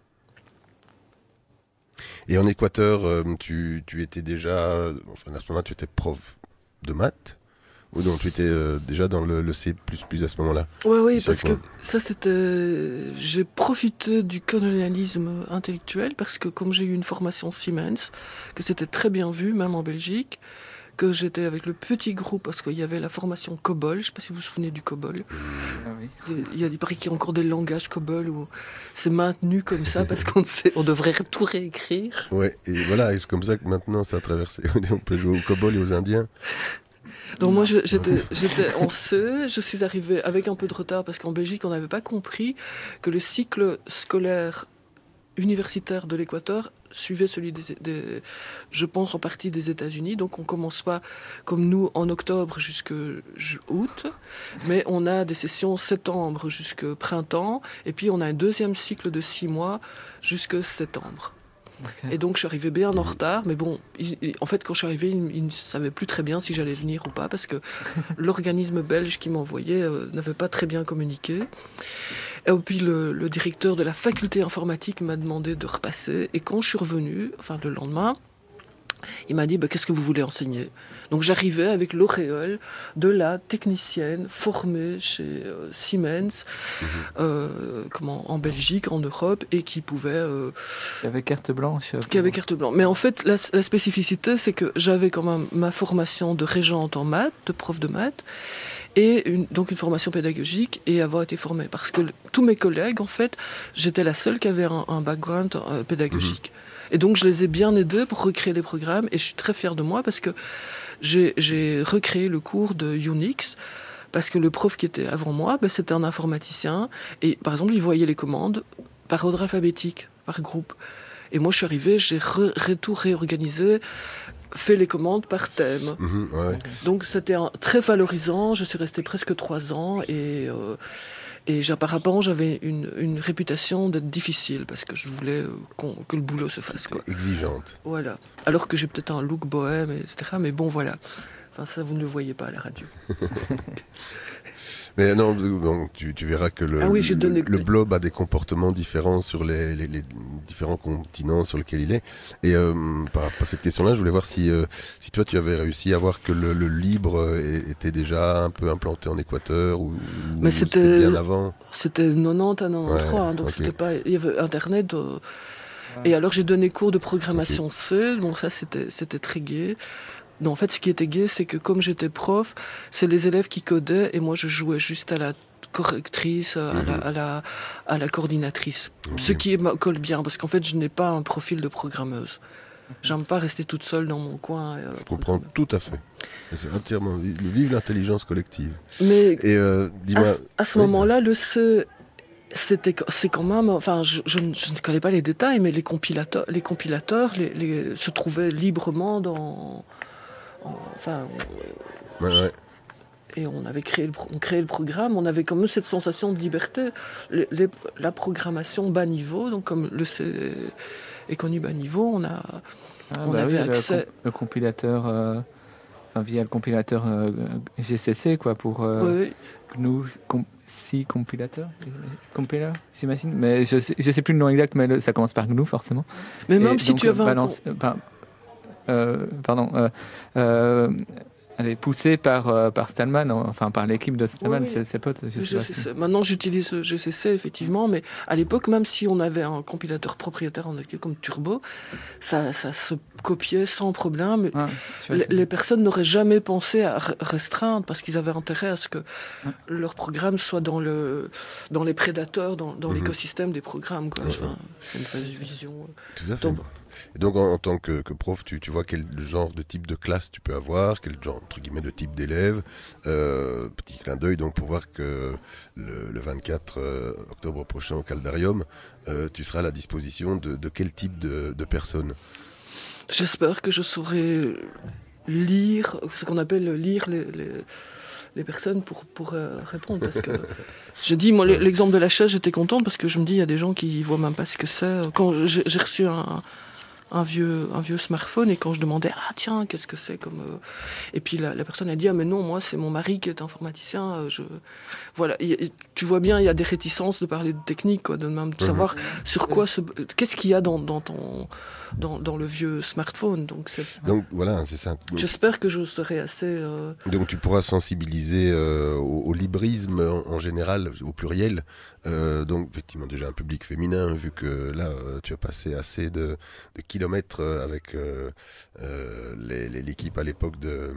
Et en Équateur, euh, tu, tu étais déjà, enfin à ce moment-là, tu étais prof de maths ou non, tu étais euh, déjà dans le, le C plus plus à ce moment-là. Ouais, oui, C'est parce que quoi ça, c'était. J'ai profité du colonialisme intellectuel parce que, comme j'ai eu une formation Siemens, que c'était très bien vu, même en Belgique, que j'étais avec le petit groupe parce qu'il y avait la formation COBOL. Je ne sais pas si vous vous souvenez du COBOL. Ah oui. Il y a des paris qui ont encore des langages COBOL où c'est maintenu comme ça parce qu'on sait, on devrait tout réécrire. Ouais, et voilà, et c'est comme ça que maintenant ça a traversé. On peut jouer au COBOL et aux Indiens. Donc moi, je- j'étais, j'étais en C, je suis arrivée avec un peu de retard parce qu'en Belgique, on n'avait pas compris que le cycle scolaire universitaire de l'Équateur suivait celui des, des- je pense en partie des États-Unis. Donc on commence pas comme nous en octobre jusqu'à août, mais on a des sessions septembre jusqu'au printemps, et puis on a un deuxième cycle de six mois jusqu'à septembre. Ok. Et donc je suis arrivée bien en retard, mais bon, il- il- en fait quand je suis arrivée, ils il ne savaient plus très bien si j'allais venir ou pas, parce que l'organisme belge qui m'envoyait euh, n'avait pas très bien communiqué. Et puis le, le directeur de la faculté informatique m'a demandé de repasser, et quand je suis revenue, enfin le lendemain, il m'a dit bah, qu'est-ce que vous voulez enseigner. Donc j'arrivais avec l'auréole de la technicienne formée chez euh, Siemens, euh, comment, en Belgique, en Europe, et qui pouvait euh, Il y avait carte blanche. euh, qui avait carte blanche. Mais en fait, la, la spécificité, c'est que j'avais quand même ma formation de régente en maths, de prof de maths, et une, donc une formation pédagogique, et avoir été formée. Parce que le- tous mes collègues, en fait, j'étais la seule qui avait un, un background euh, pédagogique. Et donc, je les ai bien aidés pour recréer les programmes, et je suis très fière de moi parce que j'ai, j'ai recréé le cours de Unix, parce que le prof qui était avant moi, ben, c'était un informaticien, et par exemple, il voyait les commandes par ordre alphabétique, par groupe. Et moi, je suis arrivée, j'ai re, re- tout réorganisé, fait les commandes par thème. Mhm, ouais. Donc, c'était un- très valorisant. Je suis restée presque trois ans, et, euh, Et apparemment, j'avais une, une réputation d'être difficile parce que je voulais euh, qu'on, que le boulot se fasse. Quoi. Exigeante. Voilà. Alors que j'ai peut-être un look bohème, et cetera. Mais bon, voilà. Enfin, ça, vous ne le voyez pas à la radio. Mais non, bon, tu, tu verras que le, ah oui, le, donné... le blob a des comportements différents sur les, les, les différents continents sur lesquels il est. Et euh, par rapport à cette question-là, je voulais voir si, euh, si toi tu avais réussi à voir que le, le libre était déjà un peu implanté en Équateur ou, Mais ou c'était, c'était bien avant. C'était quatre-vingt-dix à quatre-vingt-treize, ouais, hein, donc okay. C'était pas, il y avait Internet. Euh, ouais. Et alors j'ai donné cours de programmation okay. C, donc ça c'était, c'était très gai. Non, en fait, ce qui était gai, c'est que comme j'étais prof, c'est les élèves qui codaient et moi je jouais juste à la correctrice, à, mmh. la, à, la, à la coordinatrice. Mmh. Ce qui colle bien, parce qu'en fait, je n'ai pas un profil de programmeuse. Mmh. J'aime pas rester toute seule dans mon coin. Euh, je comprends tout à fait. C'est entièrement vive l'intelligence collective. Mais et euh, dis-moi, à, à ce oui, moment-là, le C, c'était, c'est quand même, enfin, je, je, je ne connais pas les détails, mais les compilateurs, les compilateurs, les, les, se trouvaient librement dans. Enfin, ouais, ouais. Et on avait créé le, on créait le programme, on avait quand même cette sensation de liberté. Les, les, la programmation bas niveau, donc comme le C est connu bas niveau, on, a, ah, on bah avait oui, accès... Le, le compilateur, euh, enfin, via le compilateur euh, G C C, quoi, pour euh, oui. G N U com, si compilateur, compilateur, j'imagine. Mais je sais, je sais plus le nom exact, mais le, ça commence par G N U, forcément. Mais même Et si donc, tu avais balance, un... Par, Euh, pardon, euh, euh, allez, poussé par, euh, par Stallman, enfin par l'équipe de Stallman, oui, ses, ses potes. Je sais sais pas si... Maintenant j'utilise G C C effectivement, mais à l'époque, même si on avait un compilateur propriétaire comme Turbo, ça, ça se copiait sans problème. Ah, les, les personnes n'auraient jamais pensé à restreindre parce qu'ils avaient intérêt à ce que ah. leur programme soit dans, le, dans les prédateurs, dans, dans mm-hmm. l'écosystème des programmes. Quoi. Mm-hmm. Enfin, c'est une phase de vision. Tout à fait. Donc, et donc, en, en tant que, que prof, tu, tu vois quel genre de type de classe tu peux avoir, quel genre, entre guillemets, de type d'élève. Euh, petit clin d'œil, donc, pour voir que le, le vingt-quatre octobre prochain au Caldarium, euh, tu seras à la disposition de, de quel type de, de personnes ? J'espère que je saurai lire, ce qu'on appelle lire les... les... les personnes pour, pour euh, répondre, parce que je dis, moi, l'exemple de la chaise, j'étais contente, parce que je me dis, il y a des gens qui voient même pas ce que c'est. Quand j'ai, j'ai reçu un, un, vieux, un vieux smartphone, et quand je demandais, ah tiens, qu'est-ce que c'est comme... Euh... Et puis la, la personne a dit, ah mais non, moi, c'est mon mari qui est informaticien. Euh, je... Voilà, et, et, tu vois bien, il y a des réticences de parler de technique, quoi, de même de savoir mmh. sur quoi, se... qu'est-ce qu'il y a dans, dans ton... Dans, dans le vieux smartphone. Donc, c'est... donc voilà, c'est ça. Donc, j'espère que je serai assez... Euh... Donc tu pourras sensibiliser euh, au, au librisme en, en général, au pluriel. Euh, donc effectivement déjà un public féminin, vu que là euh, tu as passé assez de, de kilomètres avec euh, euh, les, les, l'équipe à l'époque de...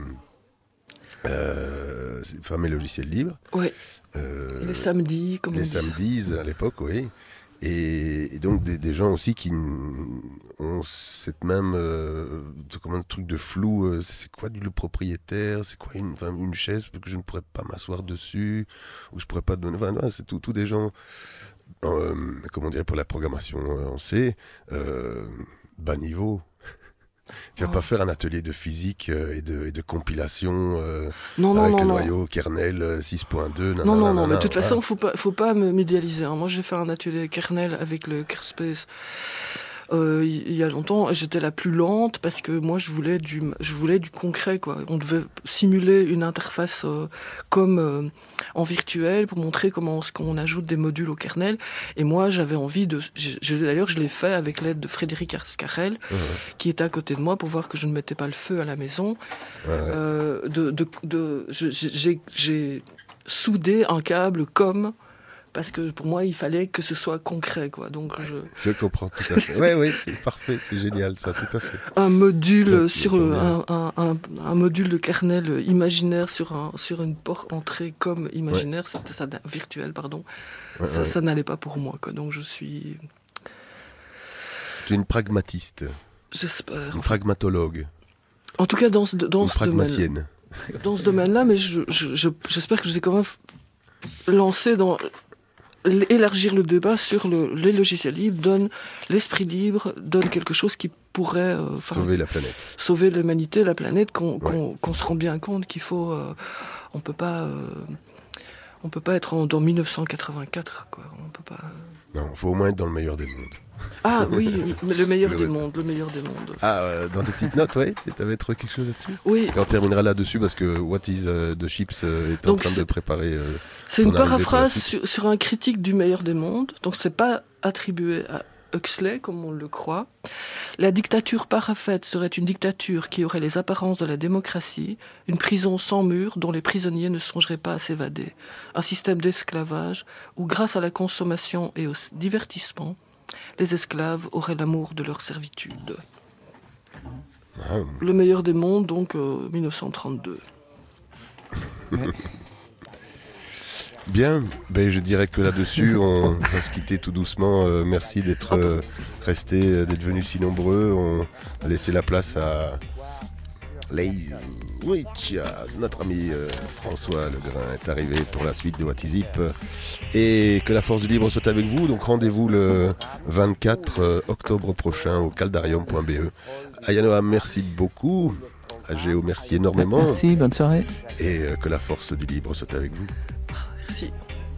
Euh, Femmes et logiciels libres. Oui. Euh, les samedis, comme les on dit. Les samedis à l'époque, oui. Et, et donc des, des gens aussi qui ont cette même euh, comme un truc de flou, euh, c'est quoi du le propriétaire, c'est quoi une, enfin, une chaise que je ne pourrais pas m'asseoir dessus, ou je pourrais pas donner, enfin, non, c'est tout, tout des gens, euh, comment dire, pour la programmation en C, euh, bas niveau. Tu vas oh. pas faire un atelier de physique et de, et de compilation euh, non, non, avec non, le non. noyau kernel six point deux. Non, non, non, non, mais de toute façon, faut pas, faut pas me m'idéaliser. Hein. Moi, j'ai fait un atelier kernel avec le Kerspace euh, il y a longtemps. J'étais la plus lente parce que moi, je voulais du, je voulais du concret, quoi. On devait simuler une interface euh, comme euh, en virtuel pour montrer comment on ajoute des modules au kernel. Et moi, j'avais envie de... Je, je, d'ailleurs, je l'ai fait avec l'aide de Frédéric Ascarel, mmh. qui était à côté de moi pour voir que je ne mettais pas le feu à la maison. Mmh. Euh, de, de, de, je, j'ai, j'ai soudé un câble comme... Parce que pour moi, il fallait que ce soit concret, quoi. Donc ouais, je... je comprends tout à fait. Oui, oui, c'est parfait, c'est génial, ça, tout à fait. Un module je, sur le, un, un, un, un module de kernel imaginaire sur un sur une porte entrée comme imaginaire, ouais. ça, ça virtuel, pardon. Ouais, ça, ouais. ça n'allait pas pour moi, quoi. Donc je suis. Tu es une pragmatiste. J'espère. Une pragmatologue. En tout cas, dans ce dans une ce domaine. Dans ce domaine-là, mais je, je, je j'espère que je vais quand même lancer dans élargir le débat sur le, les logiciels libres, donne l'esprit libre, donne quelque chose qui pourrait euh, sauver la planète, sauver l'humanité, la planète, qu'on, ouais. qu'on, qu'on se rend bien compte qu'il faut, euh, on peut pas, euh, On peut pas être en, dans mille neuf cent quatre-vingt-quatre, quoi. On peut pas... Non, il faut au moins être dans le meilleur des mondes. Ah oui, le meilleur Le- des mondes, le meilleur des mondes. Ah, euh, dans tes petites notes, ouais, tu avais trouvé quelque chose là-dessus? Oui, Et on terminera là-dessus parce que What is euh, the Chips euh, est Donc en train c'est- de préparer. euh, c'est son une arrivée pour la paraphrase suite. sur, sur un critique du meilleur des mondes. Donc c'est pas attribué à Huxley, comme on le croit. La dictature parfaite serait une dictature qui aurait les apparences de la démocratie, une prison sans murs dont les prisonniers ne songeraient pas à s'évader, un système d'esclavage où, grâce à la consommation et au s- divertissement, les esclaves auraient l'amour de leur servitude. Ah, Le meilleur des mondes, donc euh, mille neuf cent trente-deux. bien, ben, je dirais que là-dessus, on va se quitter tout doucement. Euh, merci d'être euh, restés, euh, d'être venus si nombreux. On a laissé la place à Lazy Witch. Notre ami euh, François Legrain est arrivé pour la suite de What is Zip. Et que la force du libre soit avec vous. Donc rendez-vous le vingt-quatre euh, octobre prochain au caldarium point b e. Ayanoa, merci beaucoup. Agéo, merci énormément. Merci, bonne soirée. Et euh, que la force du libre soit avec vous. Merci.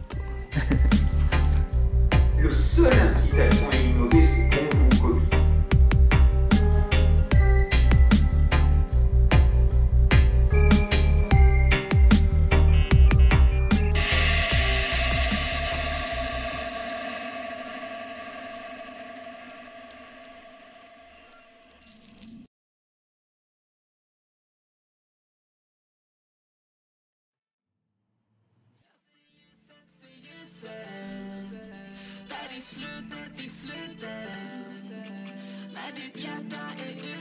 Le seul incitation à innover, c'est qu'on vous copie. Där i slutet, i slutet, när ditt hjärta är